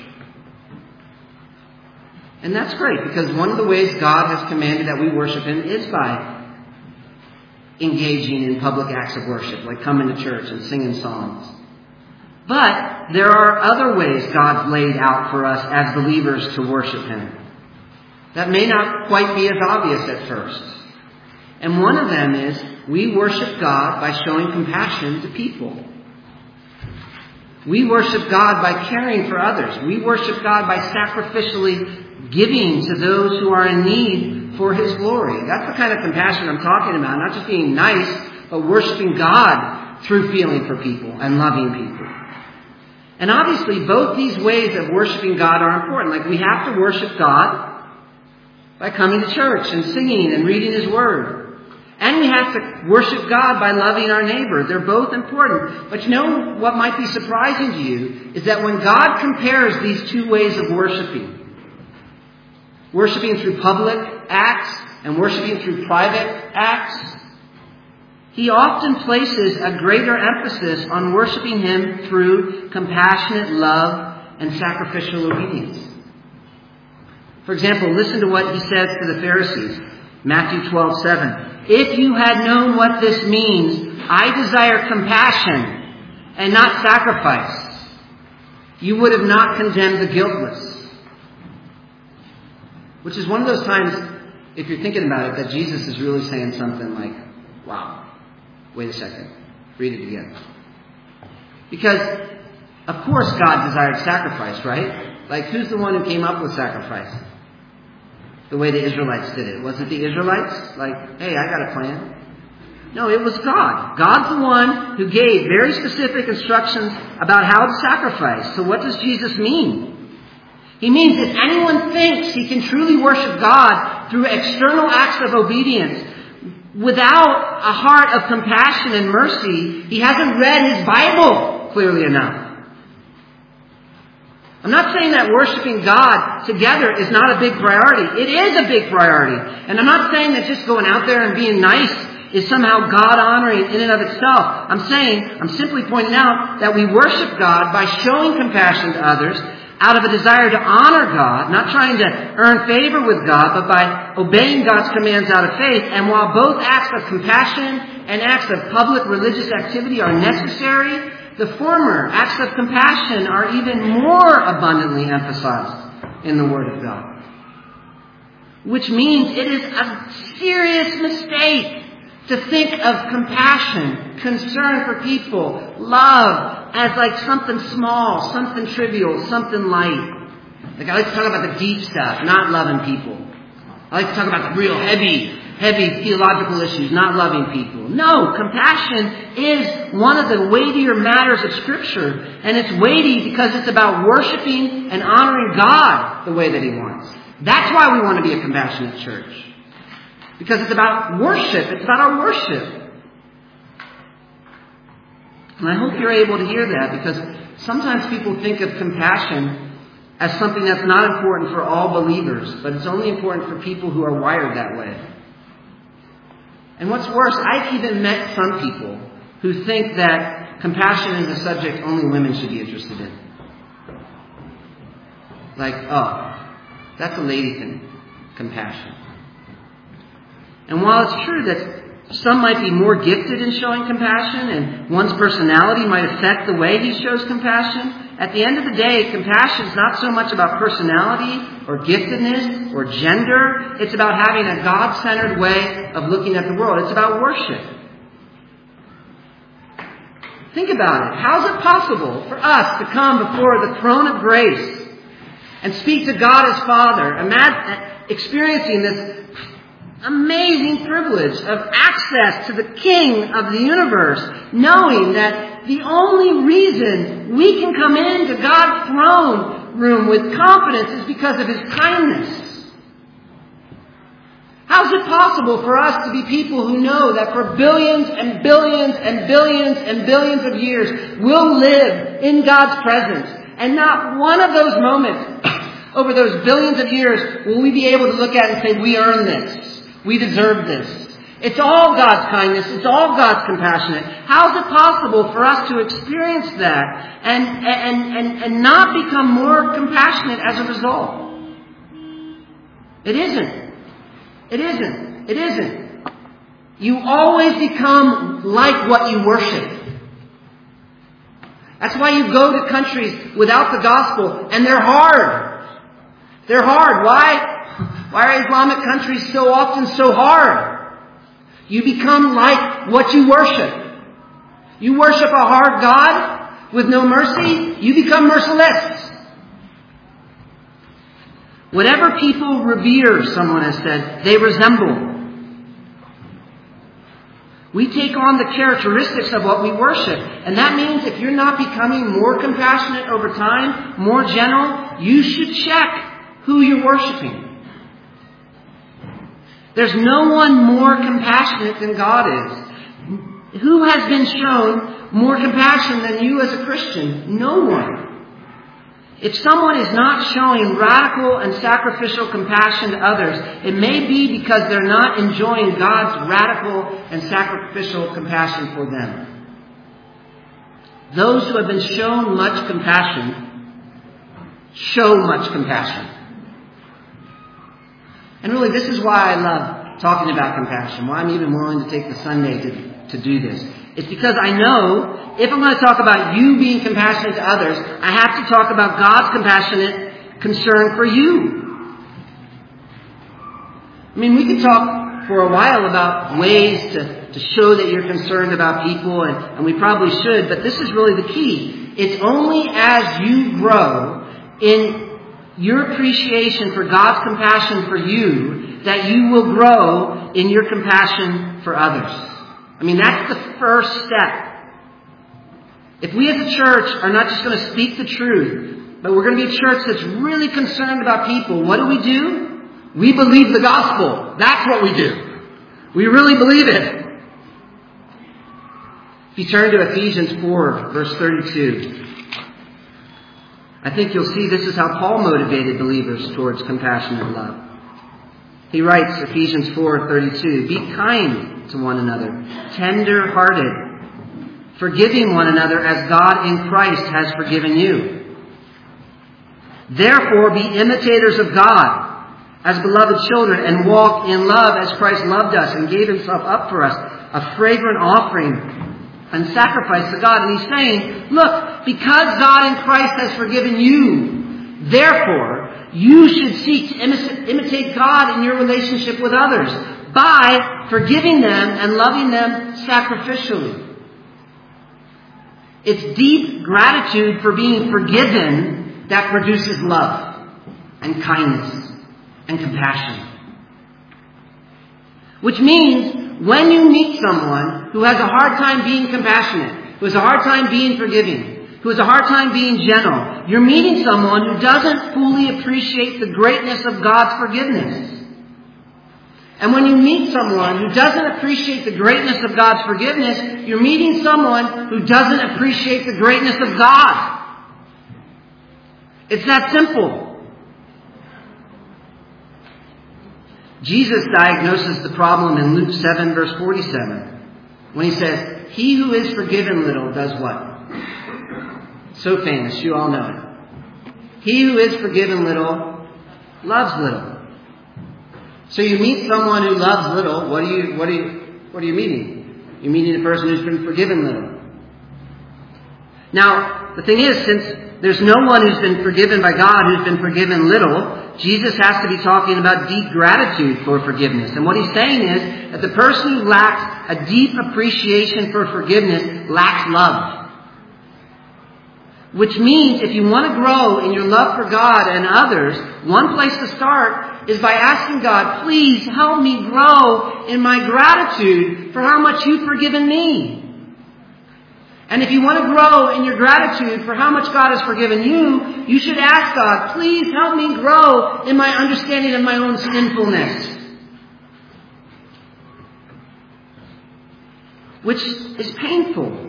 Speaker 2: And that's great, because one of the ways God has commanded that we worship Him is by engaging in public acts of worship, like coming to church and singing songs. But there are other ways God's laid out for us as believers to worship Him that may not quite be as obvious at first. And one of them is we worship God by showing compassion to people. We worship God by caring for others. We worship God by sacrificially giving to those who are in need for His glory. That's the kind of compassion I'm talking about. Not just being nice, but worshiping God through feeling for people and loving people. And obviously, both these ways of worshiping God are important. Like, we have to worship God by coming to church and singing and reading His Word. And we have to worship God by loving our neighbor. They're both important. But you know what might be surprising to you is that when God compares these two ways of worshiping through public acts and worshiping through private acts, He often places a greater emphasis on worshiping Him through compassionate love and sacrificial obedience. For example, listen to what He says to the Pharisees. Matthew 12:7. If you had known what this means, I desire compassion and not sacrifice, you would have not condemned the guiltless. Which is one of those times, if you're thinking about it, that Jesus is really saying something like, wow, wait a second, read it again. Because, of course, God desired sacrifice, right? Like, who's the one who came up with sacrifice? The way the Israelites did it. Was it the Israelites? Like, hey, I got a plan. No, it was God. God's the one who gave very specific instructions about how to sacrifice. So what does Jesus mean? He means if anyone thinks he can truly worship God through external acts of obedience without a heart of compassion and mercy, he hasn't read his Bible clearly enough. I'm not saying that worshiping God together is not a big priority. It is a big priority. And I'm not saying that just going out there and being nice is somehow God-honoring in and of itself. I'm simply pointing out that we worship God by showing compassion to others out of a desire to honor God, not trying to earn favor with God, but by obeying God's commands out of faith. And while both acts of compassion and acts of public religious activity are necessary, the former, acts of compassion, are even more abundantly emphasized in the Word of God. Which means it is a serious mistake to think of compassion, concern for people, love, as like something small, something trivial, something light. Like, I like to talk about the deep stuff, not loving people. I like to talk about the real heavy theological issues, not loving people. No, compassion is one of the weightier matters of Scripture. And it's weighty because it's about worshiping and honoring God the way that He wants. That's why we want to be a compassionate church. Because it's about worship. It's about our worship. And I hope you're able to hear that, because sometimes people think of compassion as something that's not important for all believers, but it's only important for people who are wired that way. And what's worse, I've even met some people who think that compassion is a subject only women should be interested in. Like, oh, that's a lady thing, compassion. And while it's true that some might be more gifted in showing compassion and one's personality might affect the way he shows compassion, at the end of the day, compassion is not so much about personality or giftedness or gender. It's about having a God-centered way of looking at the world. It's about worship. Think about it. How is it possible for us to come before the throne of grace and speak to God as Father, experiencing this amazing privilege of access to the King of the universe, knowing that the only reason we can come into God's throne room with confidence is because of His kindness? How is it possible for us to be people who know that for billions and billions and billions and billions of years we'll live in God's presence, and not one of those moments over those billions of years will we be able to look at and say, we earned this, we deserve this? It's all God's kindness. It's all God's compassion. How is it possible for us to experience that and not become more compassionate as a result? It isn't. It isn't. It isn't. You always become like what you worship. That's why you go to countries without the gospel, and they're hard. They're hard. Why? Why are Islamic countries so often so hard? You become like what you worship. You worship a hard God with no mercy, you become merciless. Whatever people revere, someone has said, they resemble. We take on the characteristics of what we worship. And that means if you're not becoming more compassionate over time, more gentle, you should check who you're worshiping. There's no one more compassionate than God is. Who has been shown more compassion than you as a Christian? No one. If someone is not showing radical and sacrificial compassion to others, it may be because they're not enjoying God's radical and sacrificial compassion for them. Those who have been shown much compassion show much compassion. And really, this is why I love talking about compassion, why I'm even willing to take the Sunday to do this. It's because I know if I'm going to talk about you being compassionate to others, I have to talk about God's compassionate concern for you. I mean, we could talk for a while about ways to show that you're concerned about people, and we probably should, but this is really the key. It's only as you grow in your appreciation for God's compassion for you that you will grow in your compassion for others. I mean, that's the first step. If we as a church are not just going to speak the truth, but we're going to be a church that's really concerned about people, what do? We believe the gospel. That's what we do. We really believe it. If you turn to Ephesians 4, verse 32, I think you'll see this is how Paul motivated believers towards compassionate love. He writes, Ephesians 4:32, be kind to one another, tender-hearted, forgiving one another as God in Christ has forgiven you. Therefore, be imitators of God as beloved children and walk in love as Christ loved us and gave himself up for us, a fragrant offering and sacrifice to God. And he's saying, look, because God in Christ has forgiven you, therefore, you should seek to imitate God in your relationship with others by forgiving them and loving them sacrificially. It's deep gratitude for being forgiven that produces love and kindness and compassion. Which means when you meet someone who has a hard time being compassionate, who has a hard time being forgiving, who has a hard time being gentle, you're meeting someone who doesn't fully appreciate the greatness of God's forgiveness. And when you meet someone who doesn't appreciate the greatness of God's forgiveness, you're meeting someone who doesn't appreciate the greatness of God. It's that simple. Jesus diagnoses the problem in Luke 7, verse 47, when he says, he who is forgiven little does what? So famous, you all know it. He who is forgiven little loves little. So you meet someone who loves little, what are you meeting? You're meeting a person who's been forgiven little. Now, the thing is, since there's no one who's been forgiven by God who's been forgiven little, Jesus has to be talking about deep gratitude for forgiveness. And what he's saying is that the person who lacks a deep appreciation for forgiveness lacks love. Which means if you want to grow in your love for God and others, one place to start is by asking God, please help me grow in my gratitude for how much you've forgiven me. And if you want to grow in your gratitude for how much God has forgiven you, you should ask God, please help me grow in my understanding of my own sinfulness. Which is painful.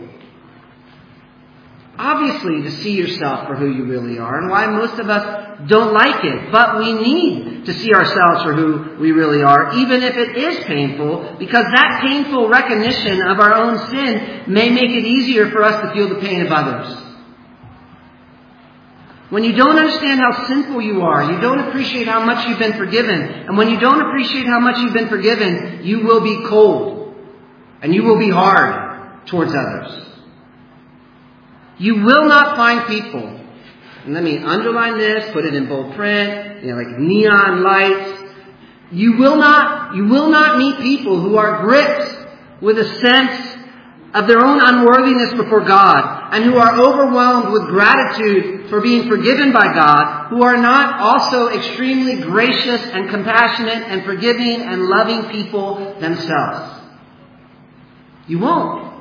Speaker 2: Obviously, to see yourself for who you really are, and why most of us don't like it. But we need to see ourselves for who we really are, even if it is painful, because that painful recognition of our own sin may make it easier for us to feel the pain of others. When you don't understand how sinful you are, you don't appreciate how much you've been forgiven. And when you don't appreciate how much you've been forgiven, you will be cold. And you will be hard towards others. You will not find people, and let me underline this, put it in bold print, like neon lights. You will not meet people who are gripped with a sense of their own unworthiness before God, and who are overwhelmed with gratitude for being forgiven by God, who are not also extremely gracious and compassionate and forgiving and loving people themselves. You won't.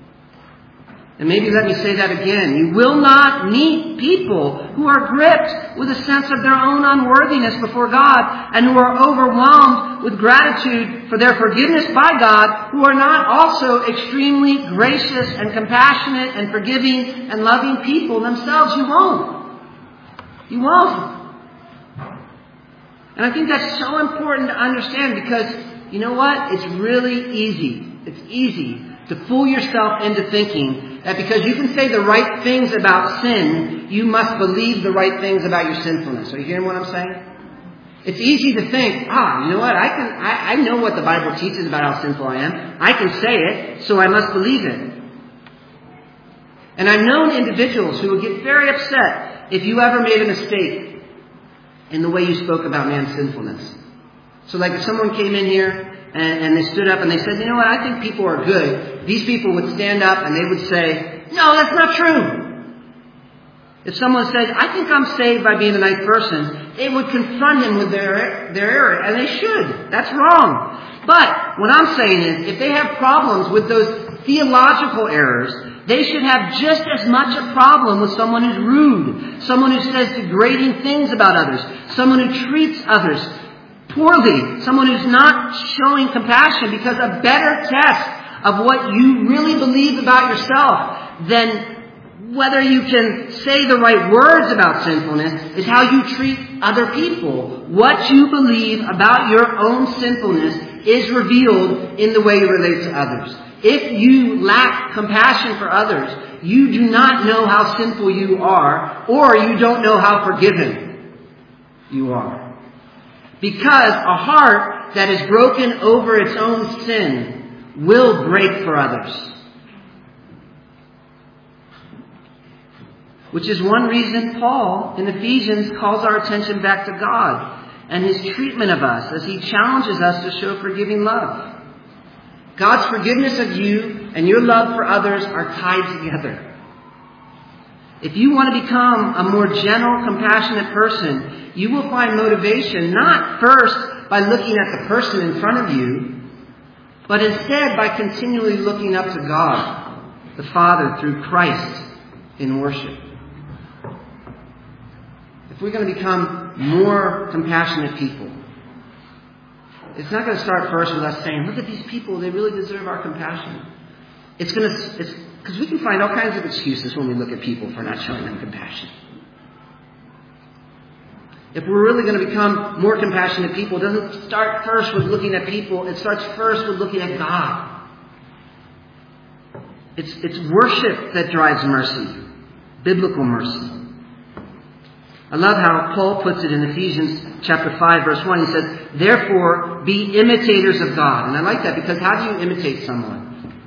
Speaker 2: And maybe let me say that again. You will not meet people who are gripped with a sense of their own unworthiness before God, and who are overwhelmed with gratitude for their forgiveness by God, who are not also extremely gracious and compassionate and forgiving and loving people themselves. You won't. You won't. And I think that's so important to understand, because you know what? It's really easy. It's easy to fool yourself into thinking that because you can say the right things about sin, you must believe the right things about your sinfulness. Are you hearing what I'm saying? It's easy to think, you know what? I know what the Bible teaches about how sinful I am. I can say it, so I must believe it. And I've known individuals who would get very upset if you ever made a mistake in the way you spoke about man's sinfulness. So like if someone came in here and they stood up and they said, you know what, I think people are good. These people would stand up and they would say, no, that's not true. If someone said, I think I'm saved by being a nice person, they would confront him with their error, and they should. That's wrong. But what I'm saying is, if they have problems with those theological errors, they should have just as much a problem with someone who's rude, someone who says degrading things about others, someone who treats others poorly, someone who's not showing compassion, because a better test of what you really believe about yourself than whether you can say the right words about sinfulness is how you treat other people. What you believe about your own sinfulness is revealed in the way you relate to others. If you lack compassion for others, you do not know how sinful you are, or you don't know how forgiven you are. Because a heart that is broken over its own sin will break for others. Which is one reason Paul in Ephesians calls our attention back to God and His treatment of us as he challenges us to show forgiving love. God's forgiveness of you and your love for others are tied together. If you want to become a more gentle, compassionate person, you will find motivation not first by looking at the person in front of you, but instead by continually looking up to God, the Father, through Christ in worship. If we're going to become more compassionate people, it's not going to start first with us saying, look at these people, they really deserve our compassion. Because we can find all kinds of excuses when we look at people for not showing them compassion. If we're really going to become more compassionate people, it doesn't start first with looking at people. It starts first with looking at God. It's worship that drives mercy, biblical mercy. I love how Paul puts it in Ephesians chapter 5, verse 1. He says, therefore, be imitators of God. And I like that, because how do you imitate someone?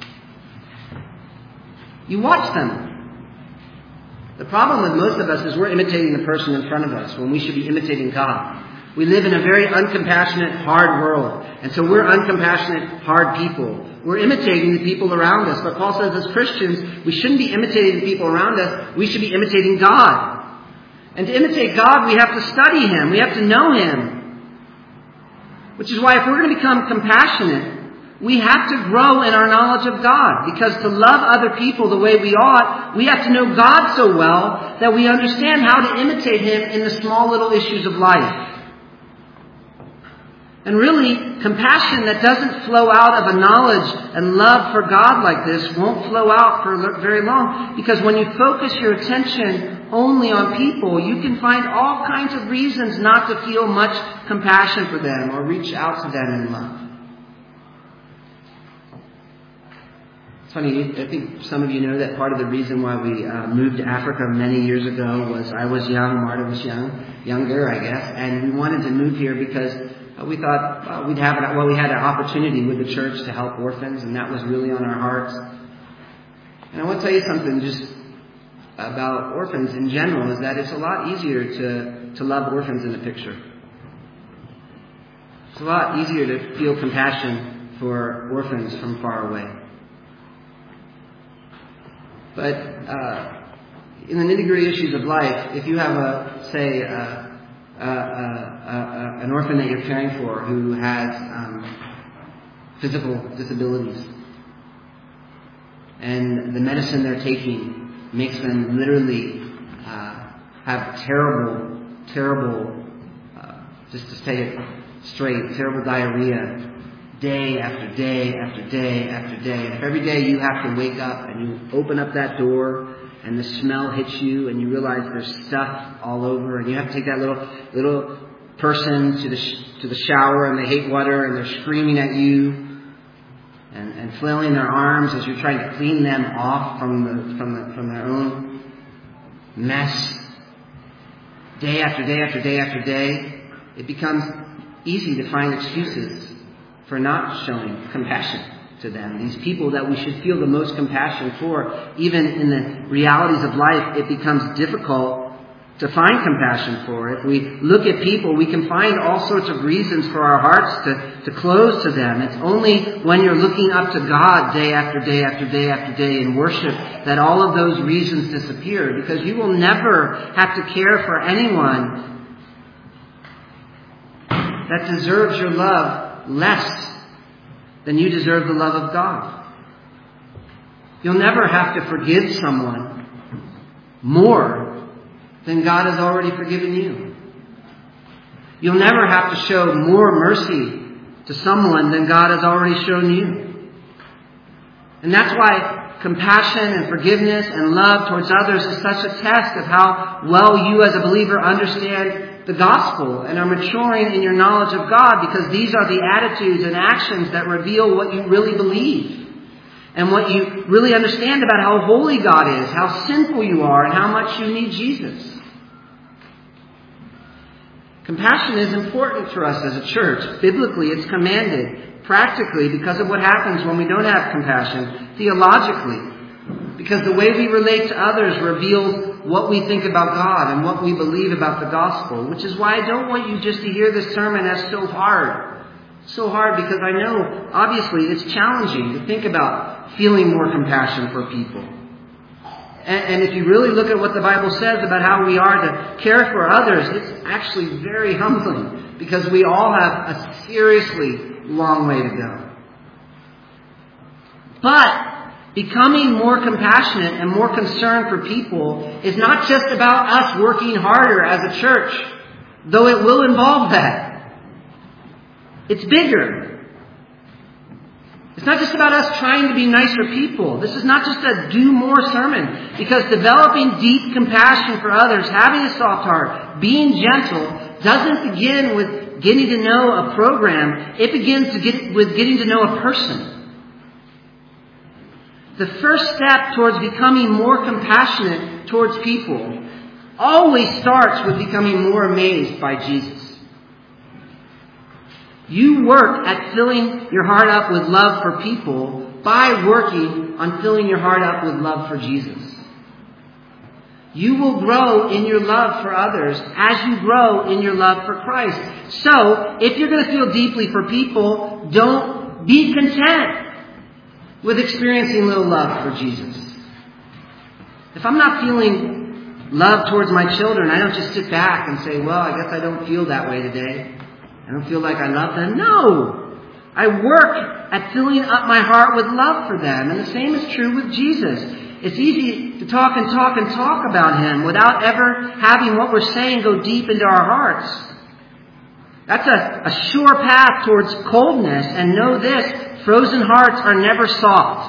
Speaker 2: You watch them. The problem with most of us is we're imitating the person in front of us when we should be imitating God. We live in a very uncompassionate, hard world. And so we're uncompassionate, hard people. We're imitating the people around us. But Paul says as Christians, we shouldn't be imitating the people around us. We should be imitating God. And to imitate God, we have to study Him. We have to know Him. Which is why if we're going to become compassionate, we have to grow in our knowledge of God. Because to love other people the way we ought, we have to know God so well that we understand how to imitate Him in the small little issues of life. And really, compassion that doesn't flow out of a knowledge and love for God like this won't flow out for very long. Because when you focus your attention only on people, you can find all kinds of reasons not to feel much compassion for them or reach out to them in love. It's funny, I think some of you know that part of the reason why we moved to Africa many years ago was I was young, Marta was younger, I guess, and we wanted to move here because we thought we had an opportunity with the church to help orphans, and that was really on our hearts. And I want to tell you something, just about orphans in general is that it's a lot easier to love orphans in the picture. It's a lot easier to feel compassion for orphans from far away. But in the nitty-gritty issues of life, if you have an orphan that you're caring for who has physical disabilities, and the medicine they're taking makes them literally have terrible, just to say it straight, terrible diarrhea day after day after day after day. And if every day you have to wake up and you open up that door and the smell hits you and you realize there's stuff all over, and you have to take that little person to the shower and they hate water and they're screaming at you and flailing their arms as you're trying to clean them off from their own mess, day after day after day after day, it becomes easy to find excuses for not showing compassion to them. These people that we should feel the most compassion for, even in the realities of life, it becomes difficult to find compassion for. If we look at people, we can find all sorts of reasons for our hearts to close to them. It's only when you're looking up to God day after day after day after day in worship that all of those reasons disappear, because you will never have to care for anyone that deserves your love less than you deserve the love of God. You'll never have to forgive someone more than God has already forgiven you. You'll never have to show more mercy to someone than God has already shown you. And that's why compassion and forgiveness and love towards others is such a test of how well you as a believer understand the gospel and are maturing in your knowledge of God, because these are the attitudes and actions that reveal what you really believe and what you really understand about how holy God is, how sinful you are, and how much you need Jesus. Compassion is important for us as a church. Biblically, it's commanded. Practically, because of what happens when we don't have compassion. Theologically, because the way we relate to others reveals what we think about God and what we believe about the gospel. Which is why I don't want you just to hear this sermon as so hard. So hard because I know, obviously, it's challenging to think about feeling more compassion for people. And if you really look at what the Bible says about how we are to care for others, it's actually very humbling, because we all have a seriously long way to go. But becoming more compassionate and more concerned for people is not just about us working harder as a church, though it will involve that. It's bigger. It's not just about us trying to be nicer people. This is not just a do more sermon, because developing deep compassion for others, having a soft heart, being gentle, doesn't begin with getting to know a program. It begins with getting to know a person. The first step towards becoming more compassionate towards people always starts with becoming more amazed by Jesus. You work at filling your heart up with love for people by working on filling your heart up with love for Jesus. You will grow in your love for others as you grow in your love for Christ. So, if you're going to feel deeply for people, don't be content with experiencing little love for Jesus. If I'm not feeling love towards my children, I don't just sit back and say, well, I guess I don't feel that way today. I don't feel like I love them. No! I work at filling up my heart with love for them. And the same is true with Jesus. It's easy to talk about Him without ever having what we're saying go deep into our hearts. That's a sure path towards coldness. And know this, frozen hearts are never soft.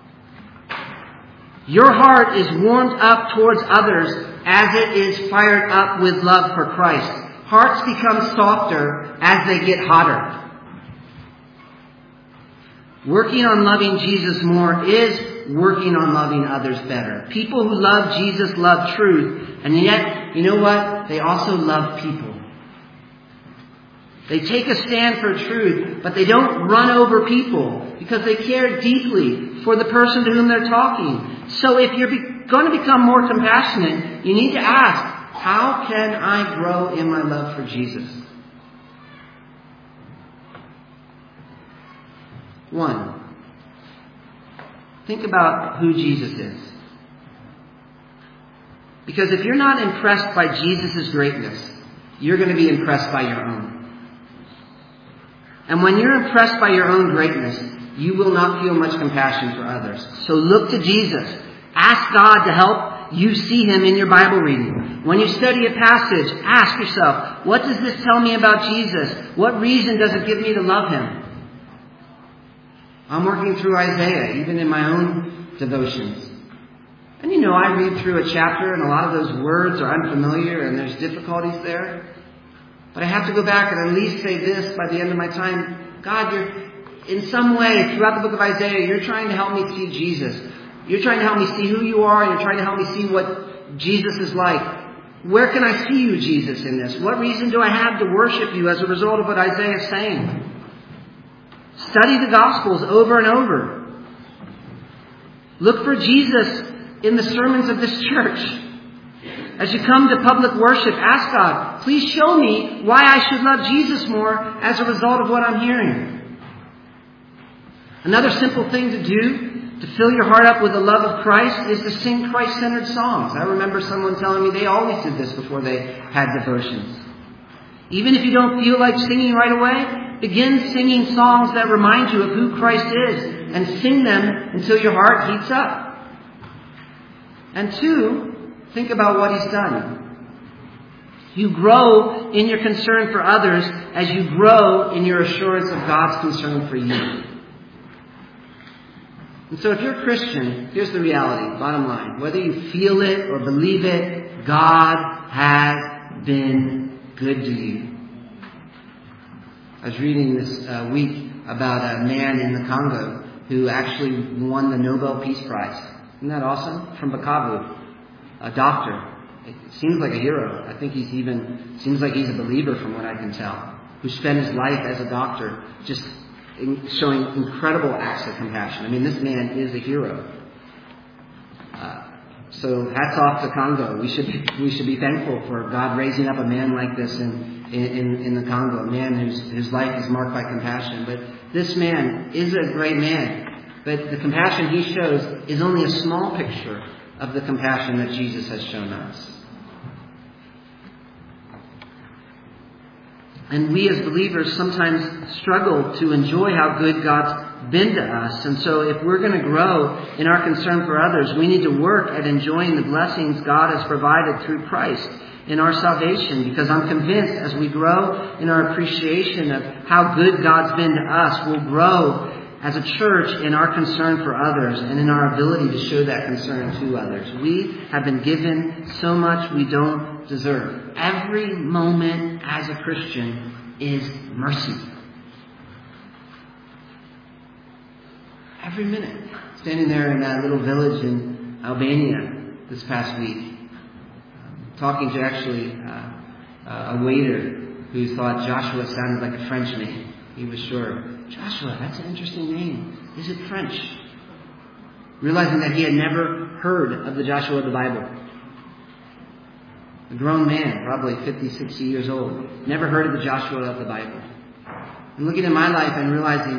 Speaker 2: Your heart is warmed up towards others as it is fired up with love for Christ. Hearts become softer as they get hotter. Working on loving Jesus more is working on loving others better. People who love Jesus love truth, and yet, you know what? They also love people. They take a stand for truth, but they don't run over people because they care deeply for the person to whom they're talking. So if you're you're going to become more compassionate, you need to ask, how can I grow in my love for Jesus? 1, think about who Jesus is. Because if you're not impressed by Jesus' greatness, you're going to be impressed by your own. And when you're impressed by your own greatness, you will not feel much compassion for others. So look to Jesus. Ask God to help you see Him in your Bible reading. When you study a passage, ask yourself, what does this tell me about Jesus? What reason does it give me to love Him? I'm working through Isaiah, even in my own devotions. And I read through a chapter and a lot of those words are unfamiliar and there's difficulties there. But I have to go back and at least say this by the end of my time. God, in some way, throughout the book of Isaiah, you're trying to help me see Jesus. You're trying to help me see who you are. You're trying to help me see what Jesus is like. Where can I see you, Jesus, in this? What reason do I have to worship you as a result of what Isaiah is saying? Study the Gospels over and over. Look for Jesus in the sermons of this church. As you come to public worship, ask God, please show me why I should love Jesus more as a result of what I'm hearing. Another simple thing to do to fill your heart up with the love of Christ is to sing Christ-centered songs. I remember someone telling me they always did this before they had devotions. Even if you don't feel like singing right away, begin singing songs that remind you of who Christ is and sing them until your heart heats up. And 2, think about what He's done. You grow in your concern for others as you grow in your assurance of God's concern for you. And so if you're a Christian, here's the reality, bottom line. Whether you feel it or believe it, God has been good to you. I was reading this week about a man in the Congo who actually won the Nobel Peace Prize. Isn't that awesome? From Bukavu, a doctor. It seems like a hero. I think seems like he's a believer from what I can tell, who spent his life as a doctor just showing incredible acts of compassion. I mean, this man is a hero. So hats off to Congo. We should be thankful for God raising up a man like this in the Congo, a man whose life is marked by compassion. But this man is a great man. But the compassion he shows is only a small picture of the compassion that Jesus has shown us. And we as believers sometimes struggle to enjoy how good God's been to us. And so if we're going to grow in our concern for others, we need to work at enjoying the blessings God has provided through Christ in our salvation. Because I'm convinced as we grow in our appreciation of how good God's been to us, we'll grow as a church in our concern for others and in our ability to show that concern to others. We have been given so much we don't deserve. Every moment as a Christian is mercy. Every minute. Standing there in that little village in Albania this past week, talking to actually a waiter who thought Joshua sounded like a French name. He was sure. Joshua, that's an interesting name. Is it French? Realizing that he had never heard of the Joshua of the Bible. A grown man, probably 50, 60 years old, never heard of the Joshua of the Bible. And looking at my life and realizing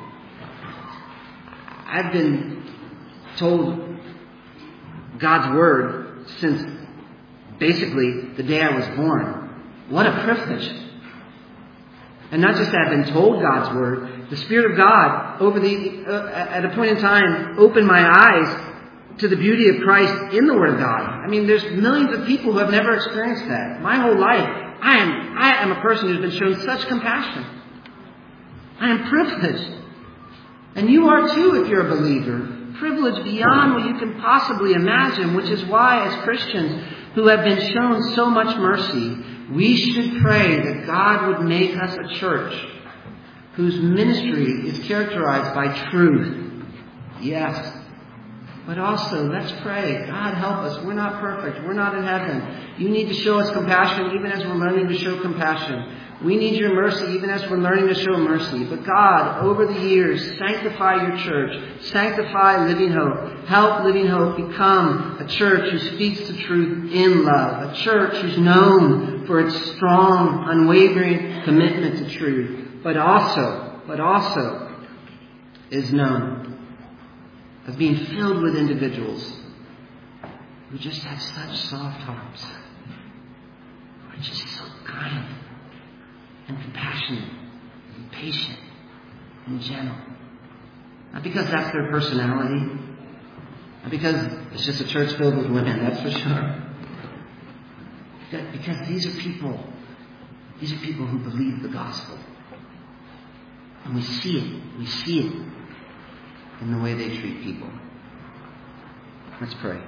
Speaker 2: I've been told God's Word since basically the day I was born. What a privilege. And not just that I've been told God's Word, the Spirit of God at a point in time opened my eyes to the beauty of Christ in the Word of God. I mean, there's millions of people who have never experienced that. My whole life, I am a person who's been shown such compassion. I am privileged. And you are too if you're a believer. Privileged beyond what you can possibly imagine, which is why as Christians who have been shown so much mercy, we should pray that God would make us a church whose ministry is characterized by truth. Yes. But also, let's pray. God, help us. We're not perfect. We're not in heaven. You need to show us compassion even as we're learning to show compassion. We need your mercy even as we're learning to show mercy. But God, over the years, sanctify your church. Sanctify Living Hope. Help Living Hope become a church who speaks the truth in love. A church who's known for its strong, unwavering commitment to truth. But also is known as being filled with individuals who just have such soft hearts. Who are just so kind and compassionate and patient and gentle. Not because that's their personality. Not because it's just a church filled with women, that's for sure. Because these are people who believe the gospel. And we see it in the way they treat people. Let's pray.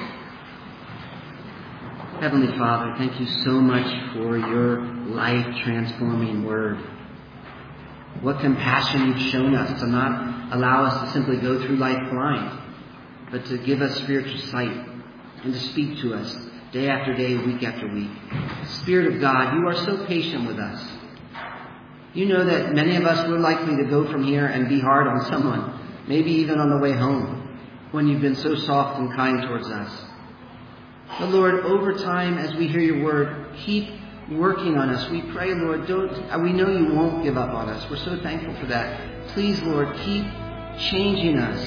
Speaker 2: Heavenly Father, thank you so much for your life-transforming word. What compassion you've shown us to not allow us to simply go through life blind, but to give us spiritual sight and to speak to us day after day, week after week. Spirit of God, you are so patient with us. You know that many of us, we're likely to go from here and be hard on someone, maybe even on the way home, when you've been so soft and kind towards us. But Lord, over time, as we hear your word, keep working on us. We pray, Lord, we know you won't give up on us. We're so thankful for that. Please, Lord, keep changing us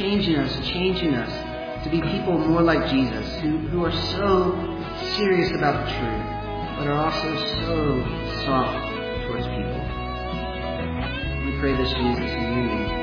Speaker 2: to be people more like Jesus, who are so serious about the truth, but are also so soft towards people. We pray this, Jesus, in your name.